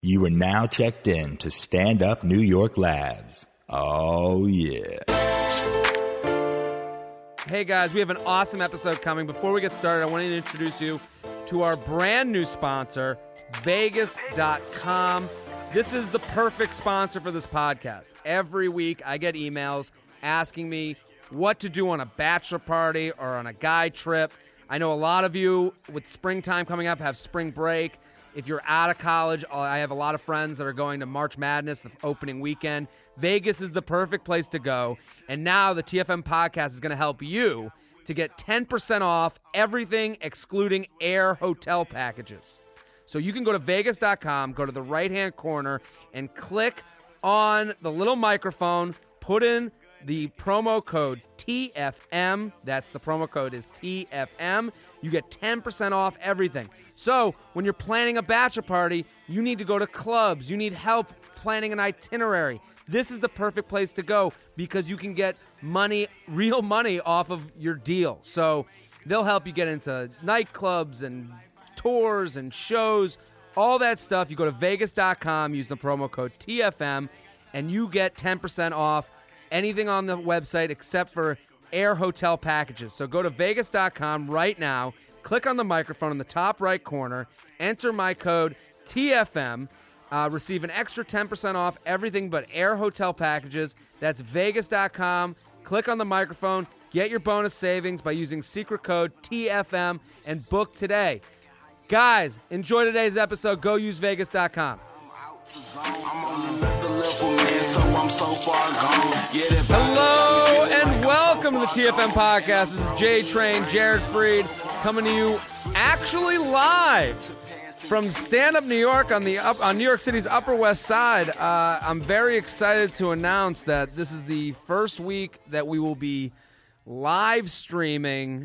You are now checked in to Stand Up New York Labs. Oh, yeah. Hey, guys, we have an awesome episode coming. Before we get started, I want to introduce you to our brand new sponsor, Vegas.com. This is the perfect sponsor for this podcast. Every week, I get emails asking me what to do on a bachelor party or on a guy trip. I know a lot of you, with springtime coming up, have spring break. If you're out of college, I have a lot of friends that are going to March Madness, the opening weekend. Vegas is the perfect place to go. And now the TFM podcast is going to help you to get 10% off everything excluding air hotel packages. So you can go to Vegas.com, go to the right-hand corner, and click on the little microphone, put in the promo code TFM. That's the promo code is TFM. You get 10% off everything. So when you're planning a bachelor party, you need to go to clubs. You need help planning an itinerary. This is the perfect place to go because you can get money, real money off of your deal. So they'll help you get into nightclubs and tours and shows, all that stuff. You go to Vegas.com, use the promo code TFM, and you get 10% off anything on the website except for air hotel packages. So go to Vegas.com right now, click on the microphone in the top right corner, enter my code TFM, receive an extra 10% off everything but air hotel packages. That's Vegas.com. Click on the microphone, get your bonus savings by using secret code TFM, and book today. Guys, enjoy today's episode. Go use Vegas.com. Hello and welcome to the TFM podcast. This is J Train, Jared Freed, coming to you actually live from Stand Up New York on New York City's Upper West Side. I'm very excited to announce that this is the first week that we will be live streaming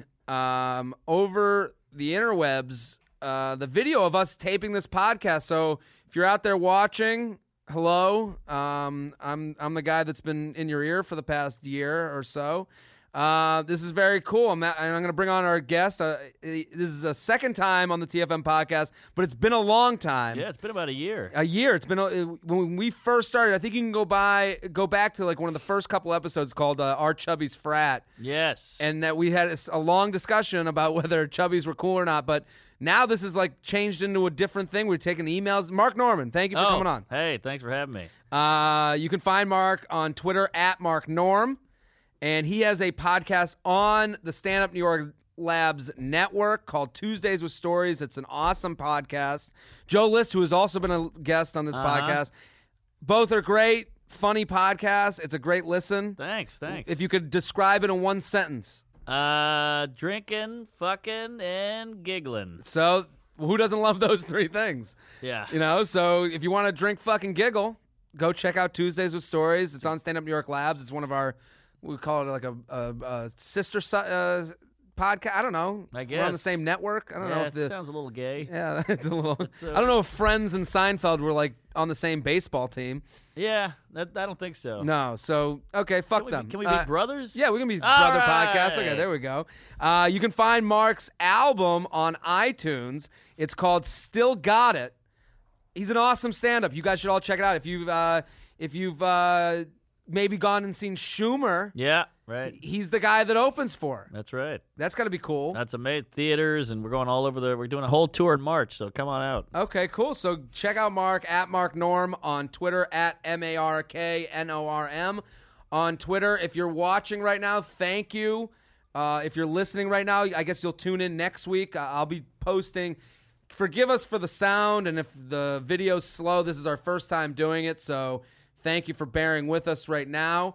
over the interwebs the video of us taping this podcast. So if you're out there watching, hello. I'm the guy that's been in your ear for the past year or so. This is very cool. I'm going to bring on our guest. This is a second time on the TFM podcast, but it's been a long time. Yeah, it's been about a year. A year. It's been when we first started. I think you can go back to like one of the first couple episodes called Our Chubby's Frat. Yes. And that we had a long discussion about whether chubbies were cool or not, but now this is like changed into a different thing. We're taking emails. Mark Norman, thank you for coming on. Hey, thanks for having me. You can find Mark on Twitter at MarkNorm, and he has a podcast on the Stand Up New York Labs network called Tuesdays with Stories. It's an awesome podcast. Joe List, who has also been a guest on this podcast. Both are great, funny podcasts. It's a great listen. Thanks. If you could describe it in one sentence. Drinking, fucking, and giggling. So, who doesn't love those three things? Yeah. You know, so if you want to drink, fucking giggle, go check out Tuesdays with Stories. It's on Stand Up New York Labs. It's one of our, we call it like a sister podcast. I don't know. I guess. We're on the same network. I don't know if it sounds a little gay. Yeah, it's a little. I don't know if Friends and Seinfeld were like on the same baseball team. Yeah, I don't think so. No, so, okay, fuck them. Can we be brothers? Yeah, we can be brother right. podcast. Okay, there we go. You can find Mark's album on iTunes. It's called Still Got It. He's an awesome stand-up. You guys should all check it out. If you've maybe gone and seen Schumer. Yeah, right. He's the guy that opens for. That's right. That's got to be cool. That's amazing. Theaters, and we're going all over we're doing a whole tour in March, so come on out. Okay, cool. So check out Mark at MarkNorm on Twitter, at MarkNorm on Twitter. If you're watching right now, thank you. If you're listening right now, I guess you'll tune in next week. I'll be posting. Forgive us for the sound, and if the video's slow, this is our first time doing it, so thank you for bearing with us right now.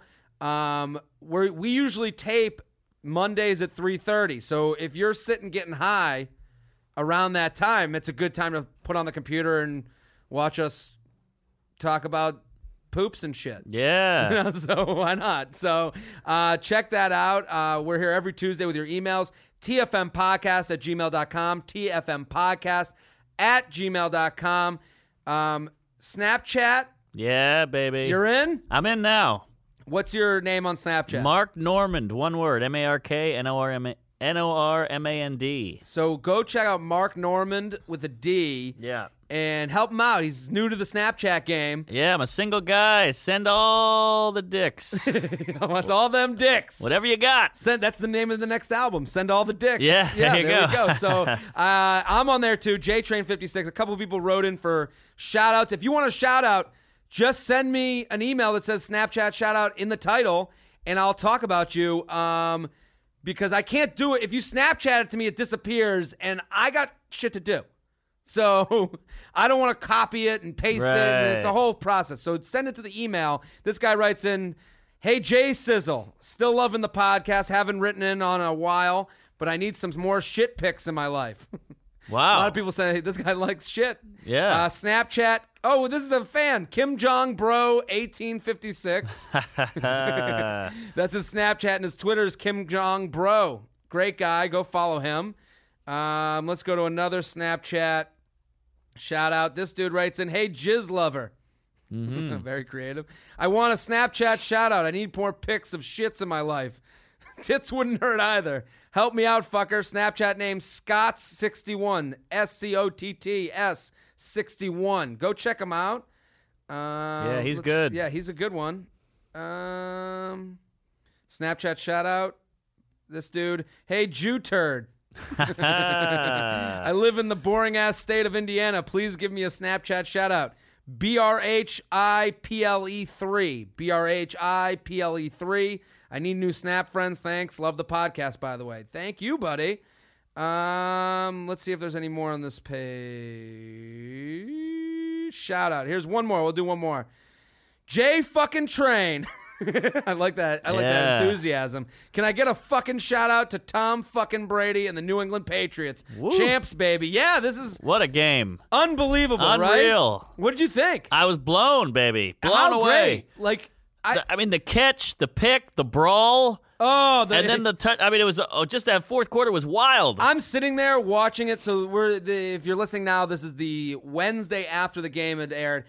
We usually tape Mondays at 3:30, so if you're sitting getting high around that time, it's a good time to put on the computer and watch us talk about poops and shit. Yeah. So why not? So check that out. We're here every Tuesday with your emails. TFMpodcast@gmail.com. TFMpodcast@gmail.com. Snapchat. Yeah, baby. You're in? I'm in now. What's your name on Snapchat? Mark Normand, one word. MarkNormand. So go check out Mark Normand with a D. Yeah. and help him out. He's new to the Snapchat game. Yeah, I'm a single guy. Send all the dicks. He wants all them dicks. Whatever you got. That's the name of the next album. Send all the dicks. Yeah, there you there go. we go. So I'm on there too. JTrain56. A couple of people wrote in for shout outs. If you want a shout out, just send me an email that says Snapchat shout out in the title, and I'll talk about you. Because I can't do it. If you Snapchat it to me, it disappears, and I got shit to do. So I don't want to copy it and paste it. And it's a whole process. So send it to the email. This guy writes in, "Hey, Jay Sizzle, still loving the podcast. Haven't written in on a while, but I need some more shit pics in my life." Wow. A lot of people say, hey, this guy likes shit. Yeah. Snapchat. Oh, this is a fan. Kim Jong Bro 1856. That's his Snapchat, and his Twitter is Kim Jong Bro. Great guy. Go follow him. Let's go to another Snapchat shout out. This dude writes in, "Hey, Jizz Lover." Mm-hmm. Very creative. "I want a Snapchat shout out. I need more pics of shits in my life. Tits wouldn't hurt either. Help me out, fucker." Snapchat name Scotts61. SCOTTS 61. Go check him out. Yeah, he's good. Yeah, he's a good one. Snapchat shout out. This dude. "Hey, Jew turd. I live in the boring ass state of Indiana. Please give me a Snapchat shout out. BRHIPLE3. BRHIPLE3. I need new Snap friends. Thanks. Love the podcast, by the way." Thank you, buddy. Let's see if there's any more on this page. Shout out. Here's one more. We'll do one more. J fucking Train. I like that. I like that enthusiasm. "Can I get a fucking shout out to Tom fucking Brady and the New England Patriots? Woo. Champs, baby." Yeah, this is What a game. unbelievable, Unreal. right? What did you think? I was blown, baby. Blown How away. great. Like, I mean, the catch, the pick, the brawl, and then the touch. I mean, it was just that fourth quarter was wild. I'm sitting there watching it. So if you're listening now, this is the Wednesday after the game had aired.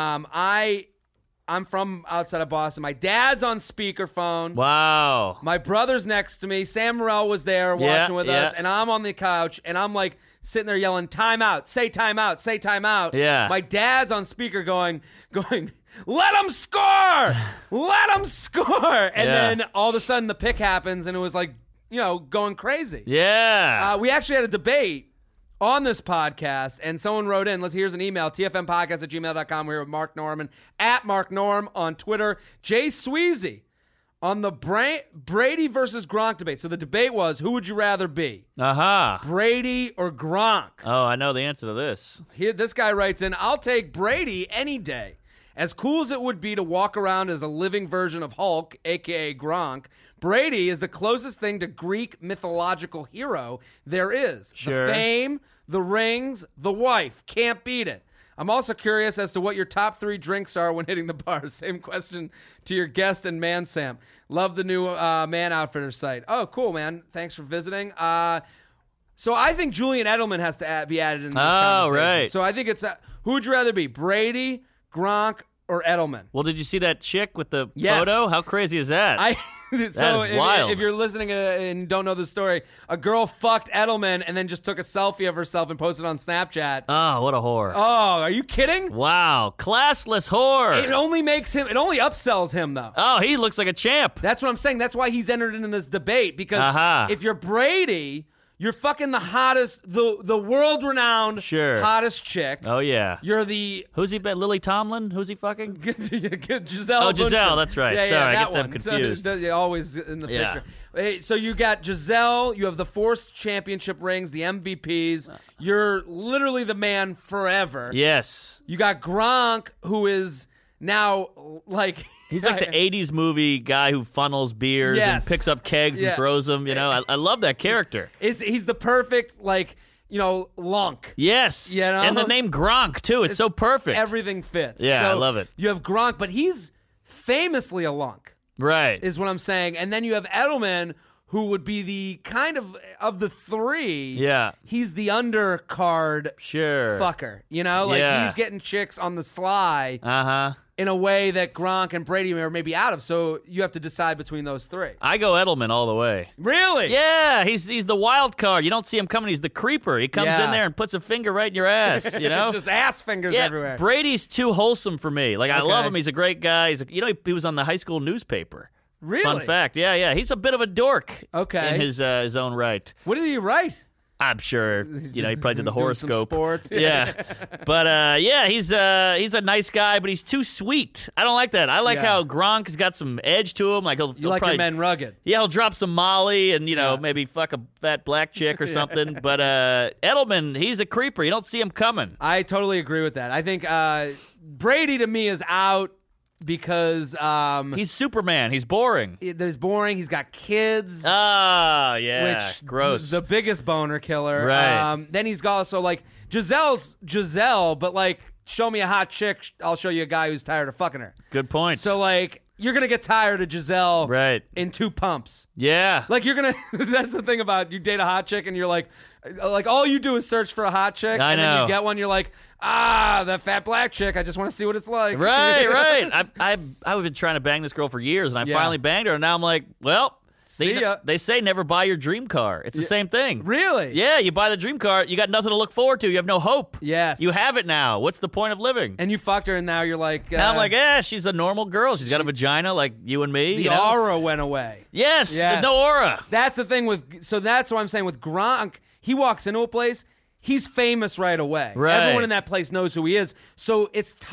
I'm from outside of Boston. My dad's on speakerphone. Wow. My brother's next to me. Sam Morrell was there watching with us, and I'm on the couch, and I'm like sitting there yelling, "Time out, say time out, say time out." Yeah. My dad's on speaker going, "Let him score! Let him score!" And then all of a sudden the pick happens, and it was like, going crazy. Yeah. We actually had a debate on this podcast, and someone wrote in. Here's an email, tfmpodcast@gmail.com. We're here with Mark Norman, @MarkNorm on Twitter. Jay Sweezy on the Brady versus Gronk debate. So the debate was, who would you rather be? Brady or Gronk? Oh, I know the answer to this. This guy writes in, "I'll take Brady any day. As cool as it would be to walk around as a living version of Hulk, a.k.a. Gronk, Brady is the closest thing to Greek mythological hero there is. Sure. The fame, the rings, the wife. Can't beat it. I'm also curious as to what your top 3 drinks are when hitting the bar." Same question to your guest and Man Sam. Love the new Man Outfitter site. Oh, cool, man. Thanks for visiting. So I think Julian Edelman has to be added in this conversation. Right. So I think it's who would you rather be, Brady, Gronk, or Edelman? Well, did you see that chick with the Yes. photo? How crazy is that? So is wild. If you're listening and don't know the story, a girl fucked Edelman and then just took a selfie of herself and posted on Snapchat. Oh, what a whore. Oh, are you kidding? Wow. Classless whore. It only upsells him, though. Oh, he looks like a champ. That's what I'm saying. That's why he's entered into this debate, because if you're Brady, you're fucking the hottest, the world-renowned hottest chick. Oh, yeah. You're the... Who's he been? Lily Tomlin? Who's he fucking? Giselle. Oh, Giselle, that's right. Yeah, Sorry, I that get them one. confused. So, always in the picture. Hey, so you got Giselle, you have the 4 championship rings, the MVPs. You're literally the man forever. Yes. You got Gronk, who is now like... He's like the 80s movie guy who funnels beers and picks up kegs and throws them. I love that character. He's the perfect, lunk. Yes. And the name Gronk, too. It's so perfect. Everything fits. Yeah, so I love it. You have Gronk, but he's famously a lunk. Right. Is what I'm saying. And then you have Edelman, who would be the kind of the 3. Yeah. He's the undercard fucker. He's getting chicks on the sly. in a way that Gronk and Brady are maybe out of. So you have to decide between those three. I go Edelman all the way. Really? Yeah, he's the wild card. You don't see him coming. He's the creeper. He comes in there and puts a finger right in your ass, you know? Just ass fingers everywhere. Brady's too wholesome for me. Like, I love him. He's a great guy. He was on the high school newspaper. Really? Fun fact. Yeah. He's a bit of a dork in his own right. What did he write? I'm sure, he probably did the horoscope. Some sports. Yeah. But, he's a nice guy, but he's too sweet. I don't like that. I like how Gronk has got some edge to him. Like he'll like probably, your men rugged. Yeah, he'll drop some Molly and, maybe fuck a fat black chick or something. But Edelman, he's a creeper. You don't see him coming. I totally agree with that. I think Brady, to me, is out because he's Superman. He's boring. There's boring. He's got kids. Oh, yeah. Which gross. The biggest boner killer. Right. Then he's also like Gisele's Giselle, but like show me a hot chick, I'll show you a guy who's tired of fucking her. Good point. So like you're gonna get tired of Giselle in 2 pumps. Yeah. Like you're gonna. That's the thing about you date a hot chick and you're like all you do is search for a hot chick. I and know. then you get one. You're like, that fat black chick. I just want to see what it's like. Right. I've been trying to bang this girl for years, and I finally banged her, and now I'm like, well. They say never buy your dream car. It's the same thing. Really? Yeah, you buy the dream car, you got nothing to look forward to. You have no hope. Yes. You have it now. What's the point of living? And you fucked her, and now you're like... now I'm like, she's a normal girl. She's got a vagina like you and me. The aura went away. Yes, there's no aura. That's the thing with... So that's what I'm saying with Gronk. He walks into a place... He's famous right away. Right. Everyone in that place knows who he is. So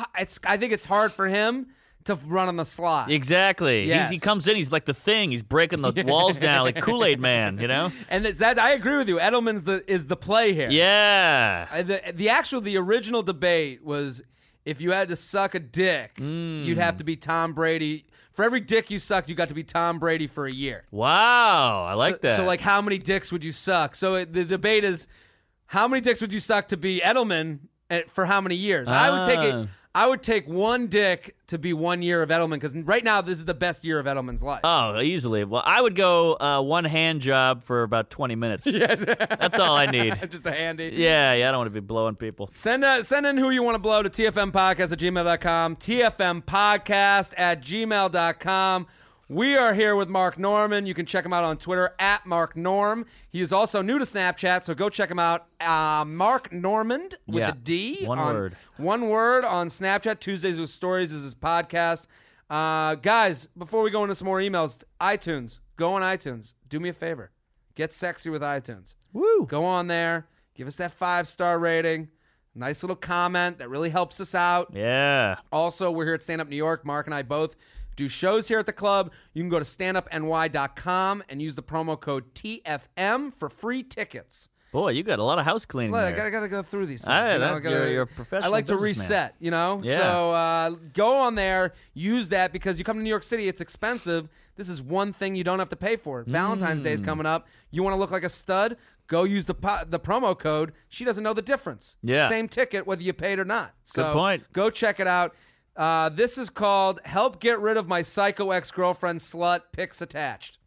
I think it's hard for him to run on the slot. Exactly. Yes. He comes in, he's like the Thing. He's breaking the walls down like Kool-Aid Man, And that I agree with you. Edelman's is the play here. Yeah. The original debate was if you had to suck a dick, you'd have to be Tom Brady. For every dick you sucked, you got to be Tom Brady for a year. Wow. I like that. So like how many dicks would you suck? So the debate is how many dicks would you suck to be Edelman for how many years? I would take one dick to be 1 year of Edelman because right now this is the best year of Edelman's life. Oh, easily. Well, I would go one hand job for about 20 minutes. Yeah. That's all I need. Just a handy. Yeah, I don't want to be blowing people. Send in who you want to blow to tfmpodcast@gmail.com, tfmpodcast@gmail.com. We are here with Mark Norman. You can check him out on Twitter @MarkNorm. He is also new to Snapchat, so go check him out. Mark Normand with a D. One word. One word on Snapchat. Tuesdays with Stories is his podcast. Guys, before we go into some more emails, iTunes. Go on iTunes. Do me a favor. Get sexy with iTunes. Woo. Go on there. Give us that 5-star rating. Nice little comment. That really helps us out. Yeah. Also, we're here at Stand Up New York. Mark and I both do shows here at the club. You can go to standupny.com and use the promo code TFM for free tickets. Boy, you got a lot of house cleaning there. I gotta go through these things. You're a professional I like to businessman. reset, Yeah. So go on there, use that because you come to New York City, it's expensive. This is one thing you don't have to pay for. Valentine's Day is coming up. You want to look like a stud? Go use the promo code. She doesn't know the difference. Yeah. Same ticket whether you paid or not. So good point. Go check it out. This is called Help Get Rid of My Psycho Ex-Girlfriend Slut, Pics Attached.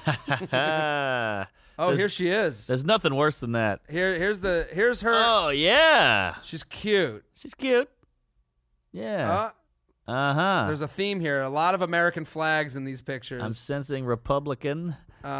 Here she is. There's nothing worse than that. Here's her. Oh, yeah. She's cute. She's cute. Yeah. There's a theme here. A lot of American flags in these pictures. I'm sensing Republican.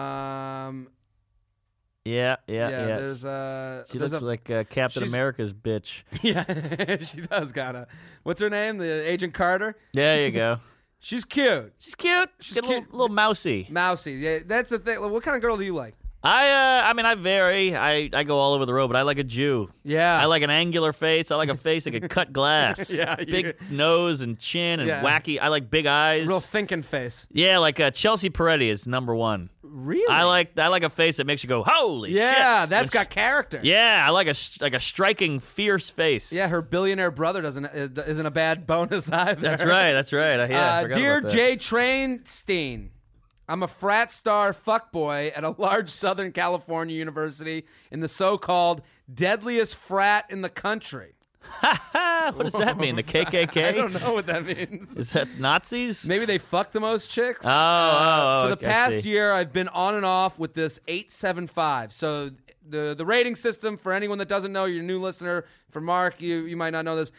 Yeah. She looks like Captain America's bitch. Yeah, she does. What's her name? The Agent Carter. There you go. She's cute. She's cute. She's cute. A little mousy. Mousy. Yeah, that's the thing. What kind of girl do you like? I vary. I go all over the road, but I like a Jew. Yeah. I like an angular face. I like a face that can cut glass. Yeah. Big nose and chin and wacky. I like big eyes. Real thinking face. Yeah, like Chelsea Peretti is number one. Really? I like a face that makes you go, holy shit. Yeah, that's got character. Yeah, I like a striking, fierce face. Yeah, her billionaire brother isn't a bad bonus either. That's right. I forgot Dear about that. Jay Trainstein, I'm a frat star fuckboy at a large Southern California university in the so-called deadliest frat in the country. What does that mean? The KKK? I don't know what that means. Is that Nazis? Maybe they fuck the most chicks. For the past year, I've been on and off with this 875. So the rating system, for anyone that doesn't know, you're a new listener. For Mark, you might not know this.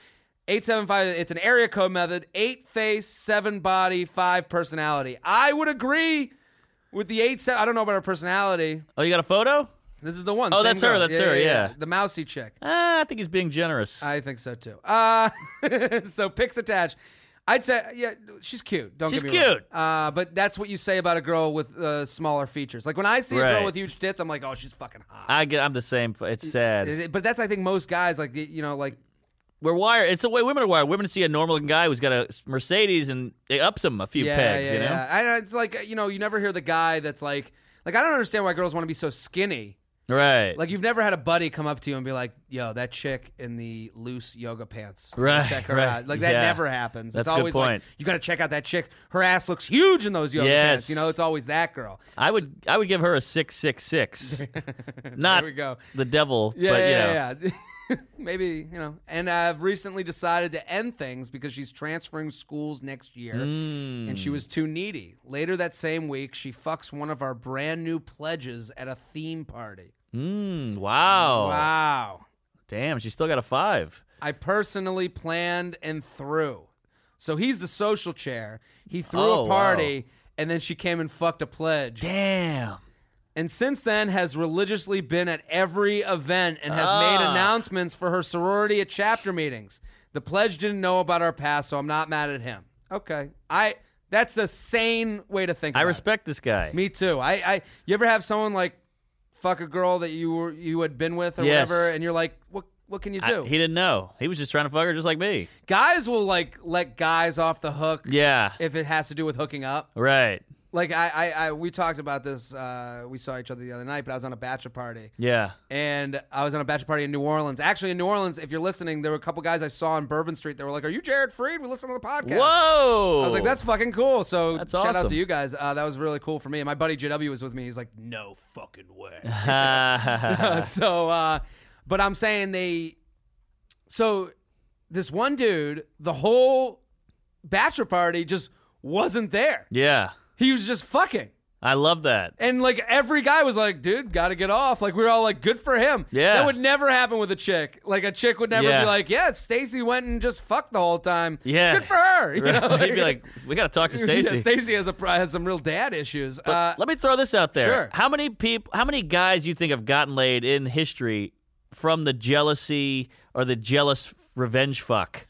875, it's an area code method. 8 face, 7 body, 5 personality. I would agree with the 8-7. I don't know about her personality. Oh, you got a photo? This is the one. Oh, that's her. That's her, yeah. The mousy chick. I think he's being generous. I think so, too. So pics attached. I'd say, yeah, she's cute. Don't get me wrong. She's cute. But that's what you say about a girl with smaller features. Like when I see a girl with huge tits, I'm like, oh, she's fucking hot. I'm the same. It's sad. But that's, I think, most guys, like, like. We're wired. It's the way women are wired. Women see a normal guy who's got a Mercedes and it ups him a few pegs, you know? Yeah. It's like, you never hear the guy that's like, I don't understand why girls want to be so skinny. Right. Like, you've never had a buddy come up to you and be like, yo, that chick in the loose yoga pants. Right. Check her out. Like, that never happens. That's it's always a good point. Like, you got to check out that chick. Her ass looks huge in those yoga pants. It's always that girl. I would give her a 666. Not there we go. The devil, but yeah. Maybe, and I've recently decided to end things because she's transferring schools next year and she was too needy. Later that same week, she fucks one of our brand new pledges at a theme party. Wow. Damn, she still got a 5. I personally planned and threw. So he's the social chair. He threw a party and then she came and fucked a pledge. Damn. And since then has religiously been at every event and has made announcements for her sorority at chapter meetings. The pledge didn't know about our past, so I'm not mad at him. Okay. That's a sane way to think about it. I respect this guy. Me too. You ever have someone like fuck a girl that you had been with or whatever, and you're like, what can you do? He didn't know. He was just trying to fuck her just like me. Guys will like let guys off the hook if it has to do with hooking up. Right. Like, we talked about this. We saw each other the other night, but I was on a bachelor party. Yeah. And I was on a bachelor party in New Orleans. Actually, in New Orleans, if you're listening, there were a couple guys I saw on Bourbon Street. They were like, are you Jared Freed? We listen to the podcast. Whoa. I was like, that's fucking cool. So that's shout awesome. out to you guys. That was really cool for me. And my buddy JW was with me. He's like, no fucking way. But I'm saying so this one dude, the whole bachelor party just wasn't there. Yeah. He was just fucking. I love that. And like every guy was like, dude, gotta get off. Like we were all like, good for him. Yeah. That would never happen with a chick. Like a chick would never be like, yeah, Stacey went and just fucked the whole time. Yeah. Good for her. You know? He'd be like, we gotta talk to Stacey. Yeah, Stacey has some real dad issues. Let me throw this out there. Sure. How many guys you think have gotten laid in history from the jealousy or the jealous revenge fuck?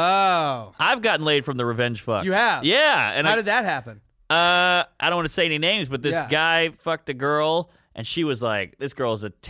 Oh. I've gotten laid from the revenge fuck. You have? Yeah. And how did that happen? I don't want to say any names, but this guy fucked a girl, and she was like, this girl's a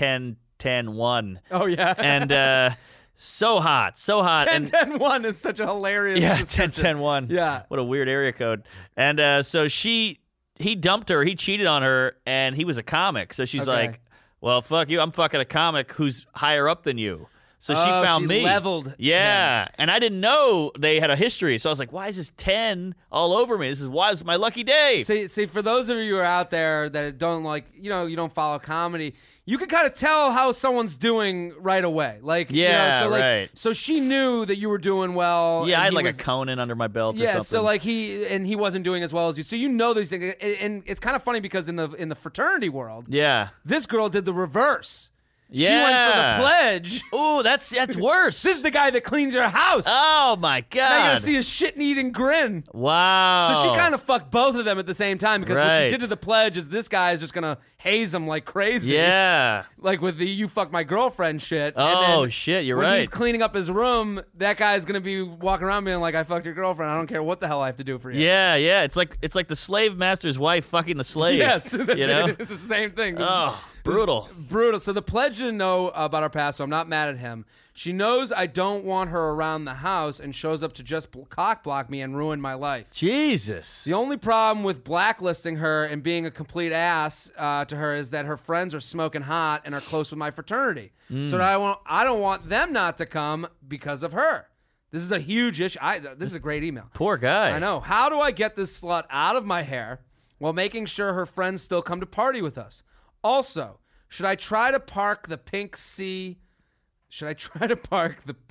10-10-1. Oh, yeah. And so hot. 10-10-1 is such a hilarious description. 10-10-1. Yeah. What a weird area code. And so he dumped her. He cheated on her, and he was a comic. So she's like, well, fuck you. I'm fucking a comic who's higher up than you. So she found me. Leveled. Yeah. And I didn't know they had a history. So I was like, why is this 10 all over me? This is my lucky day. See, for those of you who are out there that don't you don't follow comedy, you can kind of tell how someone's doing right away. Like, right. So she knew that you were doing well. Yeah, I had a Conan under my belt or something. Yeah, so like he wasn't doing as well as you. So you know these things. And it's kind of funny because in the fraternity world, this girl did the reverse. Yeah. She went for the pledge. Ooh, that's worse. This is the guy that cleans your house. Oh, my God. Now you gotta see his shit-eating grin. Wow. So she kind of fucked both of them at the same time because what she did to the pledge is this guy is just going to haze him like crazy. Yeah. Like with the you fuck my girlfriend shit. Oh, shit, you're right. When he's cleaning up his room, that guy's going to be walking around being like, I fucked your girlfriend. I don't care what the hell I have to do for you. Yeah. It's like the slave master's wife fucking the slave. Yes. That's it's the same thing. Brutal. So the pledge didn't know about our past, so I'm not mad at him. She knows I don't want her around the house and shows up to just cock block me and ruin my life. Jesus. The only problem with blacklisting her and being a complete ass to her is that her friends are smoking hot and are close with my fraternity. So I don't want them not to come because of her. This is a huge issue. This is a great email. Poor guy. I know. How do I get this slut out of my hair while making sure her friends still come to party with us? Also, should I try to park the Pink Sea? Should I try to park the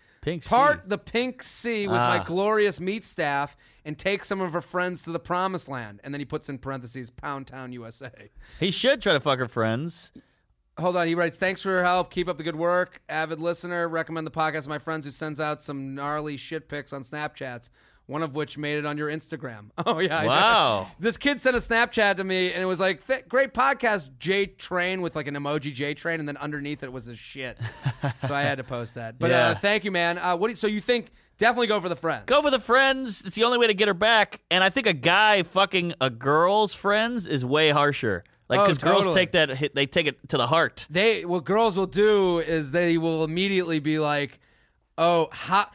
Pink Sea with my glorious meat staff and take some of her friends to the promised land? And then he puts in parentheses, Pound Town, USA. He should try to fuck her friends. Hold on. He writes, thanks for your help. Keep up the good work. Avid listener. Recommend the podcast to my friends who sends out some gnarly shit pics on Snapchats, one of which made it on your Instagram. Oh, yeah. Wow. This kid sent a Snapchat to me, and it was like, great podcast, J-Train, with like an emoji J-Train, and then underneath it was a shit. So I had to post that. But thank you, man. So you think definitely go for the friends? Go for the friends. It's the only way to get her back. And I think a guy fucking a girl's friends is way harsher. Like, because girls take that hit, they take it to the heart. What girls will do is they will immediately be like, oh,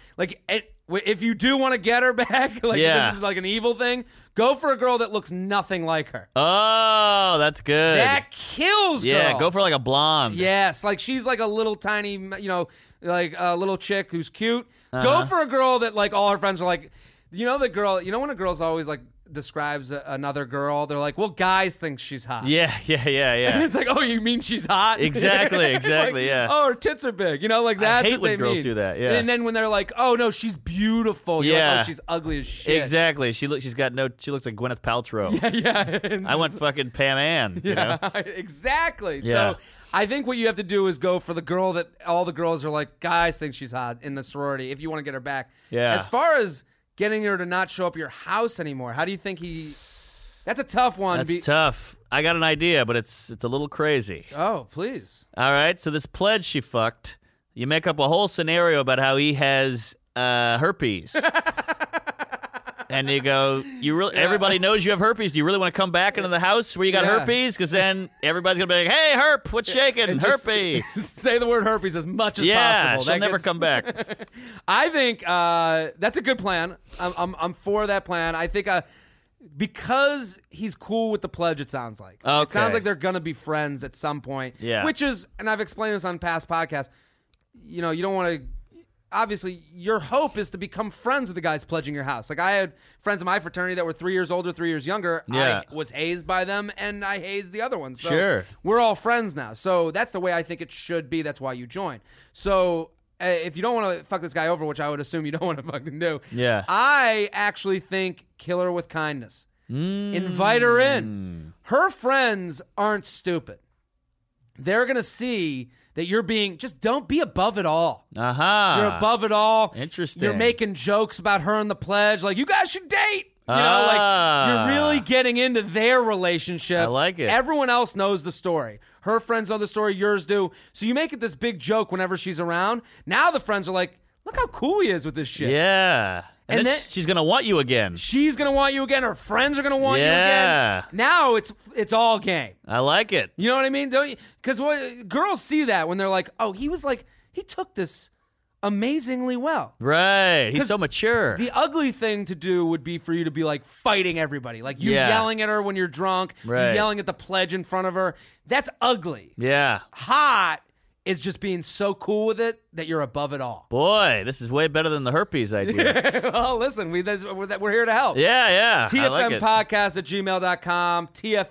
if you do want to get her back, like this is like an evil thing, go for a girl that looks nothing like her. Oh, that's good. That kills girls. Yeah, go for like a blonde. Yes, like she's like a little tiny, like a little chick who's cute. Go for a girl that like all her friends are like, the girl, when a girl's always like describes another girl, they're like, well, guys think she's hot. Yeah. And it's like, oh, you mean she's hot? Exactly, like, yeah. Oh, her tits are big. Like that's I hate what when girls mean. do that, yeah. And then when they're like, oh, no, she's beautiful. You're like, oh, she's ugly as shit. Exactly. She looks like Gwyneth Paltrow. Yeah. I want fucking Pam Ann. Yeah, exactly. Yeah. So I think what you have to do is go for the girl that all the girls are like, guys think she's hot in the sorority if you want to get her back. Yeah. As far as getting her to not show up at your house anymore, how do you think that's a tough one. That's tough. I got an idea, but it's a little crazy. Oh, please. All right, so this pledge she fucked, you make up a whole scenario about how he has herpes. And you go, everybody knows you have herpes. Do you really want to come back into the house where you got herpes? Because then everybody's going to be like, hey, herp, what's shaking? Herpes. Say the word herpes as much as possible. Yeah, she'll never come back. I think that's a good plan. I'm for that plan. I think because he's cool with the pledge, it sounds like. Okay. It sounds like they're going to be friends at some point. Yeah. Which is, and I've explained this on past podcasts, you don't want to, obviously, your hope is to become friends with the guys pledging your house. Like, I had friends in my fraternity that were 3 years older, 3 years younger. Yeah. I was hazed by them, and I hazed the other ones. So sure. We're all friends now. So that's the way I think it should be. That's why you join. So if you don't want to fuck this guy over, which I would assume you don't want to fucking do, I actually think kill her with kindness. Invite her in. Her friends aren't stupid. They're going to see that you're just don't be above it all. You're above it all. Interesting. You're making jokes about her and the pledge. Like, you guys should date. Like, you're really getting into their relationship. I like it. Everyone else knows the story. Her friends know the story. Yours do. So you make it this big joke whenever she's around. Now the friends are like, look how cool he is with this shit. Yeah. And then she's going to want you again. She's going to want you again. Her friends are going to want you again. Now it's all game. I like it. You know what I mean? Don't you? Because girls see that when they're like, oh, he took this amazingly well. Right. He's so mature. The ugly thing to do would be for you to be like fighting everybody. Like you yelling at her when you're drunk. Right. You yelling at the pledge in front of her. That's ugly. Yeah. Hot is just being so cool with it that you're above it all. Boy, this is way better than the herpes idea. Well, listen, we're here to help. Yeah. TFMpodcast@gmail.com.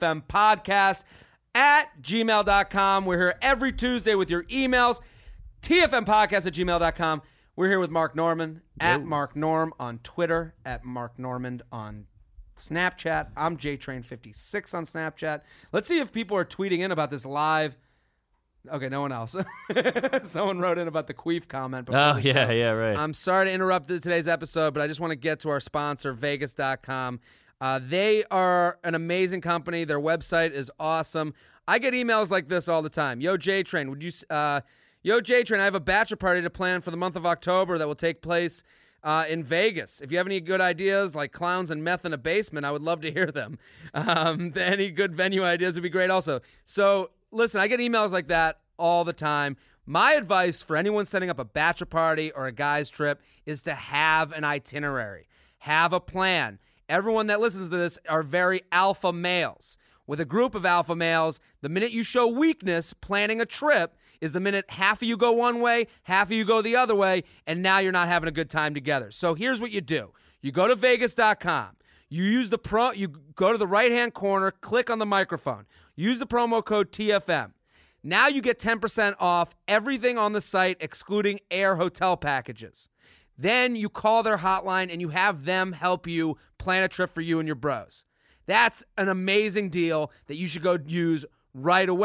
TFMpodcast@gmail.com. We're here every Tuesday with your emails. TFMpodcast@gmail.com. We're here with Mark Norman, at Mark Norm on Twitter, at Mark Normand on Snapchat. I'm JTrain56 on Snapchat. Let's see if people are tweeting in about this live. Okay, no one else. Someone wrote in about the queef comment. Oh, yeah, right. I'm sorry to interrupt today's episode, but I just want to get to our sponsor, Vegas.com. They are an amazing company. Their website is awesome. I get emails like this all the time. Yo, J-Train, Yo, J-Train, I have a bachelor party to plan for the month of October that will take place in Vegas. If you have any good ideas like clowns and meth in a basement, I would love to hear them. Any good venue ideas would be great also. So, listen, I get emails like that all the time. My advice for anyone setting up a bachelor party or a guy's trip is to have an itinerary. Have a plan. Everyone that listens to this are very alpha males. With a group of alpha males, the minute you show weakness planning a trip is the minute half of you go one way, half of you go the other way, and now you're not having a good time together. So here's what you do. You go to Vegas.com. You go to the right-hand corner, click on the microphone. Use the promo code TFM. Now you get 10% off everything on the site, excluding air hotel packages. Then you call their hotline and you have them help you plan a trip for you and your bros. That's an amazing deal that you should go use right away.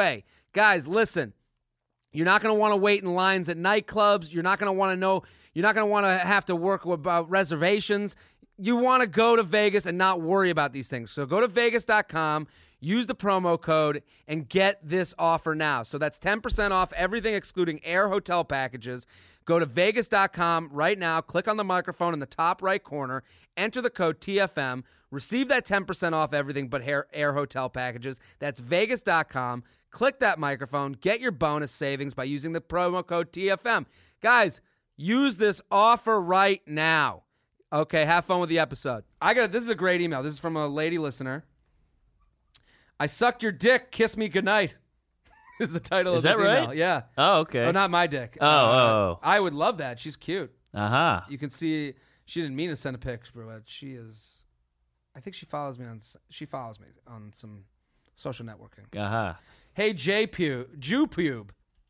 Guys, listen. You're not going to want to wait in lines at nightclubs. You're not going to want to know. You're not going to want to have to work about reservations. You want to go to Vegas and not worry about these things. So go to Vegas.com, use the promo code, and get this offer now. So that's 10% off everything excluding air hotel packages. Go to Vegas.com right now. Click on the microphone in the top right corner. Enter the code TFM. Receive that 10% off everything but air hotel packages. That's Vegas.com. Click that microphone. Get your bonus savings by using the promo code TFM. Guys, use this offer right now. Okay, have fun with the episode. This is a great email. This is from a lady listener. I sucked your dick. Kiss me goodnight. Is the title of this email. Is that right? Yeah. Oh, okay. Oh, not my dick. Oh. I would love that. She's cute. Uh-huh. You can see she didn't mean to send a picture, but she is. I think she follows me on some social networking. Uh-huh. Hey, Jewpube.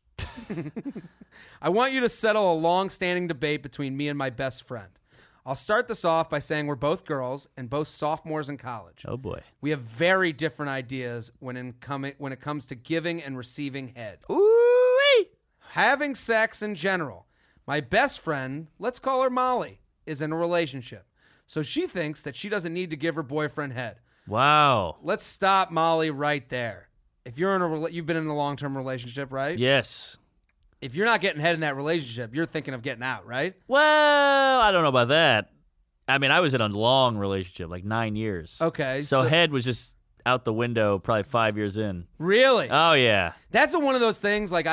I want you to settle a long-standing debate between me and my best friend. I'll start this off by saying we're both girls and both sophomores in college. Oh, boy. We have very different ideas when it comes to giving and receiving head. Ooh-wee. Having sex in general. My best friend, let's call her Molly, is in a relationship. So she thinks that she doesn't need to give her boyfriend head. Wow. Let's stop Molly right there. If you're you've been in a long-term relationship, right? Yes. If you're not getting head in that relationship, you're thinking of getting out, right? Well, I don't know about that. I mean, I was in a long relationship, like 9 years. Okay. So head was just out the window probably 5 years in. Really? Oh, yeah. That's one of those things, like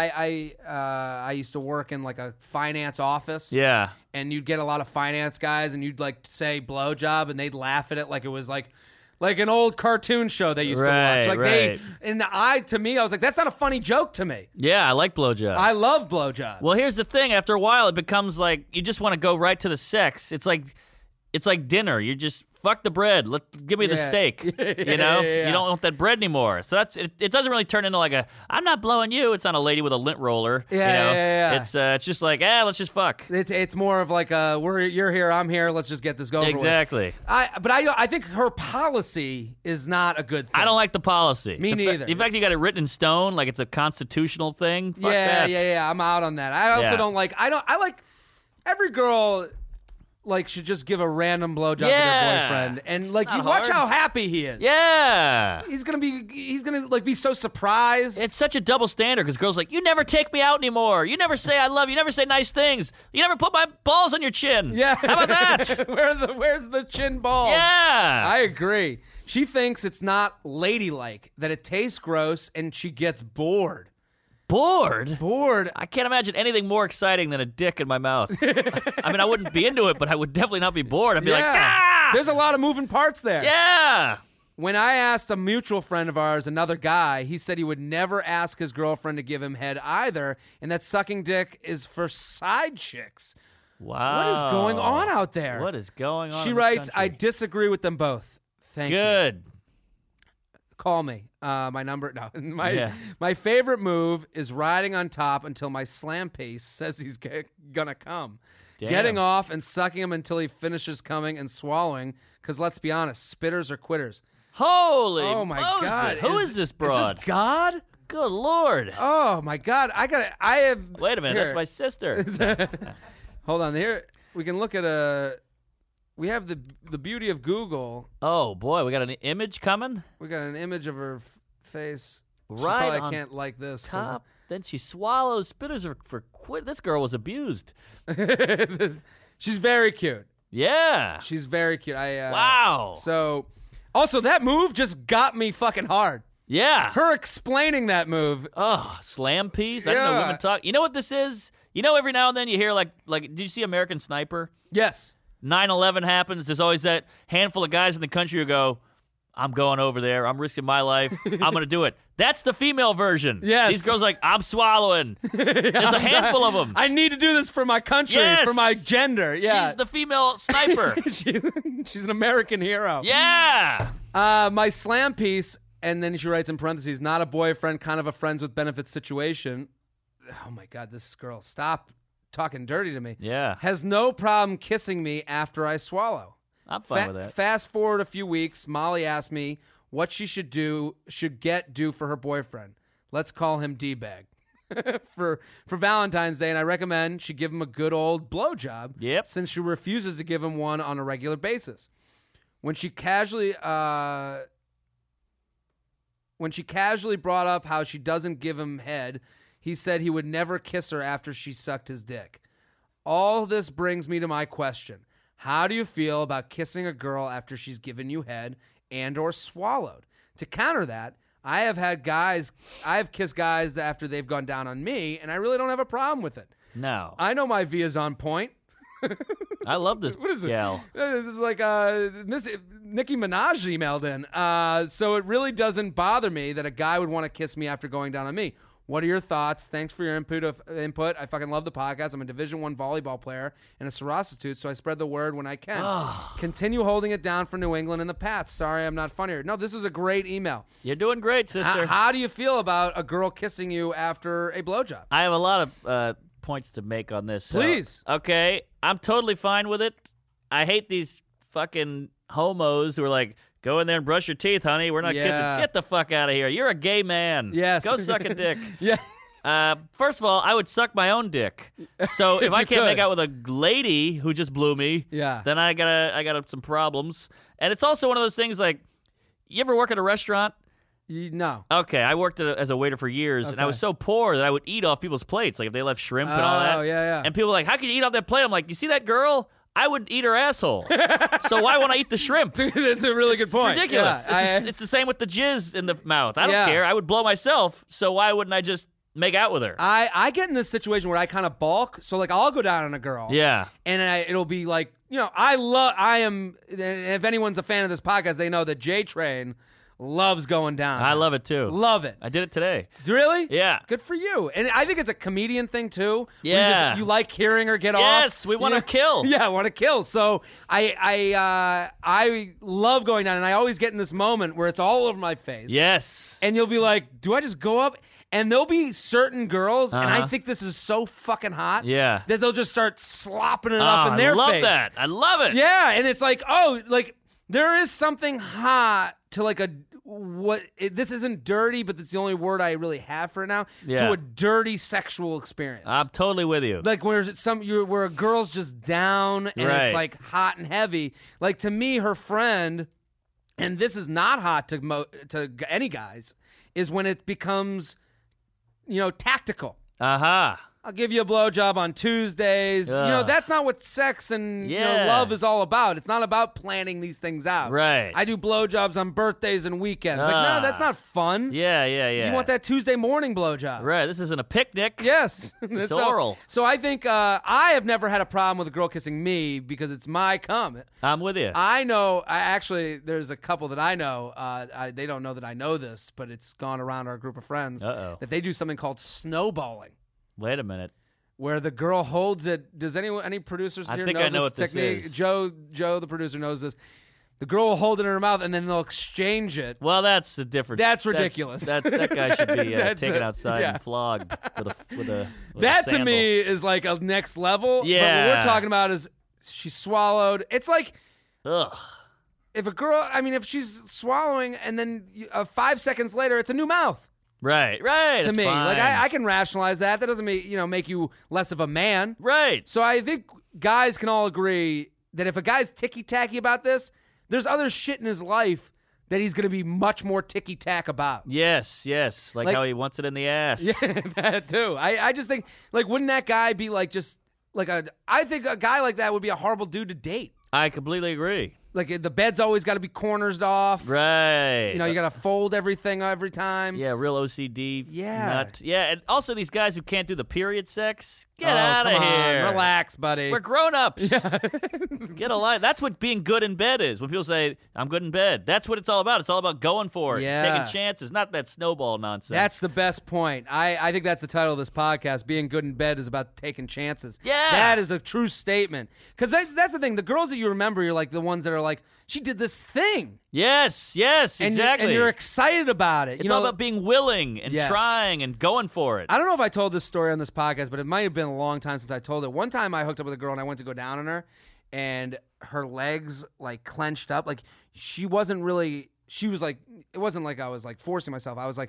I used to work in like a finance office. Yeah. And you'd get a lot of finance guys, and you'd like say blowjob, and they'd laugh at it like it was like an old cartoon show they used to watch. Like to me, I was like, that's not a funny joke to me. Yeah, I like blowjobs. I love blowjobs. Well, here's the thing. After a while, it becomes like you just want to go right to the sex. It's like dinner. You just fuck the bread. Give me the steak. You know, you don't want that bread anymore. So that's it. It doesn't really turn into like I'm not blowing you. It's not a lady with a lint roller. Yeah. It's just like let's just fuck. It's more of like you're here, I'm here. Let's just get this going. Exactly. But I think her policy is not a good thing. I don't like the policy. Me neither. In fact, you got it written in stone, like it's a constitutional thing. Fuck that. Yeah. I'm out on that. I also don't like. I like every girl. Like should just give a random blowjob to their boyfriend, and like you watch how happy he is. Yeah, he's gonna like be so surprised. It's such a double standard because girls are like, you never take me out anymore. You never say I love you. You never say nice things. You never put my balls on your chin. Yeah, how about that? Where's the chin balls? Yeah, I agree. She thinks it's not ladylike, that it tastes gross, and she gets bored. Bored. I can't imagine anything more exciting than a dick in my mouth. I mean, I wouldn't be into it, but I would definitely not be bored. I'd be like, ah! There's a lot of moving parts there. Yeah. When I asked a mutual friend of ours, another guy, he said he would never ask his girlfriend to give him head either, and that sucking dick is for side chicks. Wow. What is going on out there? What is going on? She writes, I disagree with them both. Thank you. Good. Call me. My number. No. My favorite move is riding on top until my slam piece says he's gonna come. Damn. Getting off and sucking him until he finishes coming and swallowing. Because let's be honest, spitters are quitters. Holy oh my Moses. God! Who is this broad? Is this God? Good Lord! Oh my God! I have. Wait a minute. Here. That's my sister. Hold on. Here we can look at We have the beauty of Google. Oh boy, we got an image coming. We got an image of her face. Right. She probably can't like this. Top. Then she swallows. Spitters are for quit. This girl was abused. She's very cute. Yeah. She's very cute. Wow. So, also that move just got me fucking hard. Yeah. Her explaining that move. Oh, slam piece. I don't know women talk. You know what this is? You know, every now and then you hear like. Did you see American Sniper? Yes. 9/11 happens. There's always that handful of guys in the country who go, I'm going over there. I'm risking my life. I'm going to do it. That's the female version. Yes. These girls are like, I'm swallowing. There's a handful of them. I need to do this for my country, for my gender. Yeah. She's the female sniper. She's an American hero. Yeah. My slam piece, and then she writes in parentheses, not a boyfriend, kind of a friends with benefits situation. Oh, my God, this girl, stop talking dirty to me. Yeah. Has no problem kissing me after I swallow. I'm fine with that. Fast forward a few weeks, Molly asked me what she should do for her boyfriend. Let's call him D-Bag. for Valentine's Day, and I recommend she give him a good old blowjob. Yep. Since she refuses to give him one on a regular basis. When she casually brought up how she doesn't give him head, he said he would never kiss her after she sucked his dick. All this brings me to my question. How do you feel about kissing a girl after she's given you head and or swallowed? To counter that, I have kissed guys after they've gone down on me, and I really don't have a problem with it. No. I know my V is on point. I love this What is it? gal. This is like Nicki Minaj emailed in. So it really doesn't bother me that a guy would want to kiss me after going down on me. What are your thoughts? Thanks for your input. I fucking love the podcast. I'm a Division I volleyball player and a prostitute, so I spread the word when I can. Continue holding it down for New England and the Pats. Sorry I'm not funnier. No, this was a great email. You're doing great, sister. How do you feel about a girl kissing you after a blowjob? I have a lot of points to make on this. Please. Okay, I'm totally fine with it. I hate these fucking homos who are like, go in there and brush your teeth, honey. We're not kissing. Get the fuck out of here. You're a gay man. Yes. Go suck a dick. Yeah. First of all, I would suck my own dick. So if I can't make out with a lady who just blew me, then I got some problems. And it's also one of those things like, you ever work at a restaurant? No. Okay, I worked as a waiter for years, and I was so poor that I would eat off people's plates, like if they left shrimp and all that. Oh, yeah. And people were like, how can you eat off that plate? I'm like, you see that girl? I would eat her asshole. So why won't I eat the shrimp? That's a really good point. It's ridiculous. Yeah, It's the same with the jizz in the mouth. I don't care. I would blow myself, so why wouldn't I just make out with her? I get in this situation where I kind of balk, so like I'll go down on a girl. Yeah. And it'll be like, and if anyone's a fan of this podcast, they know that J-Train loves going down. I love it too. Love it. I did it today. Really? Yeah. Good for you. And I think it's a comedian thing too. Yeah. You like hearing her get off. Yes, we want to kill. Yeah, I want to kill. So I love going down, and I always get in this moment where it's all over my face. Yes. And you'll be like, do I just go up? And there'll be certain girls, and I think this is so fucking hot, that they'll just start slopping it up in their face. I love that. I love it. Yeah, and it's like, there is something hot to like this isn't dirty, but that's the only word I really have for it now. Yeah. To a dirty sexual experience. I'm totally with you. Like where a girl's just down and it's like hot and heavy. Like to me, her friend, and this is not hot to any guys, is when it becomes, tactical. I'll give you a blowjob on Tuesdays. That's not what sex and love is all about. It's not about planning these things out. Right. I do blowjobs on birthdays and weekends. Like, no, that's not fun. Yeah. You want that Tuesday morning blowjob. Right. This isn't a picnic. Yes. It's oral. So I think I have never had a problem with a girl kissing me because it's my cum. I'm with you. I know. There's a couple that I know. They don't know that I know this, but it's gone around our group of friends that they do something called snowballing. Wait a minute. Where the girl holds it. Does any producers here know I know this what this technique? is. Joe, the producer, knows this. The girl will hold it in her mouth, and then they'll exchange it. Well, that's the difference. That's ridiculous. That guy should be taken outside and flogged with a That sandal. to me is like a next level. Yeah. But what we're talking about is she swallowed. It's like if a girl, if she's swallowing, and then 5 seconds later, it's a new mouth. Right. To me, fine. like I can rationalize that. That doesn't make you less of a man. Right. So I think guys can all agree that if a guy's ticky-tacky about this, there's other shit in his life that he's going to be much more ticky-tack about. Yes. Like how he wants it in the ass. Yeah, that too. I just think, like, wouldn't that guy be like just like I think a guy like that would be a horrible dude to date. I completely agree. Like the bed's always got to be corners off. Right. You got to fold everything every time. Yeah, real OCD. Yeah. Nut. Yeah, and also these guys who can't do the period sex. Get out of here. Relax, buddy. We're grown-ups. Yeah. Get a life. That's what being good in bed is. When people say, I'm good in bed, that's what it's all about. It's all about going for it, taking chances, not that snowball nonsense. That's the best point. I think that's the title of this podcast. Being good in bed is about taking chances. Yeah. That is a true statement. Because that's the thing. The girls that you remember, you're like the ones that are like, she did this thing. Yes, exactly. And you're excited about it. It's all about being willing and trying and going for it. I don't know if I told this story on this podcast, but it might have been a long time since I told it. One time I hooked up with a girl and I went to go down on her, and her legs like clenched up. Like she was like, it wasn't like I was like forcing myself. I was like,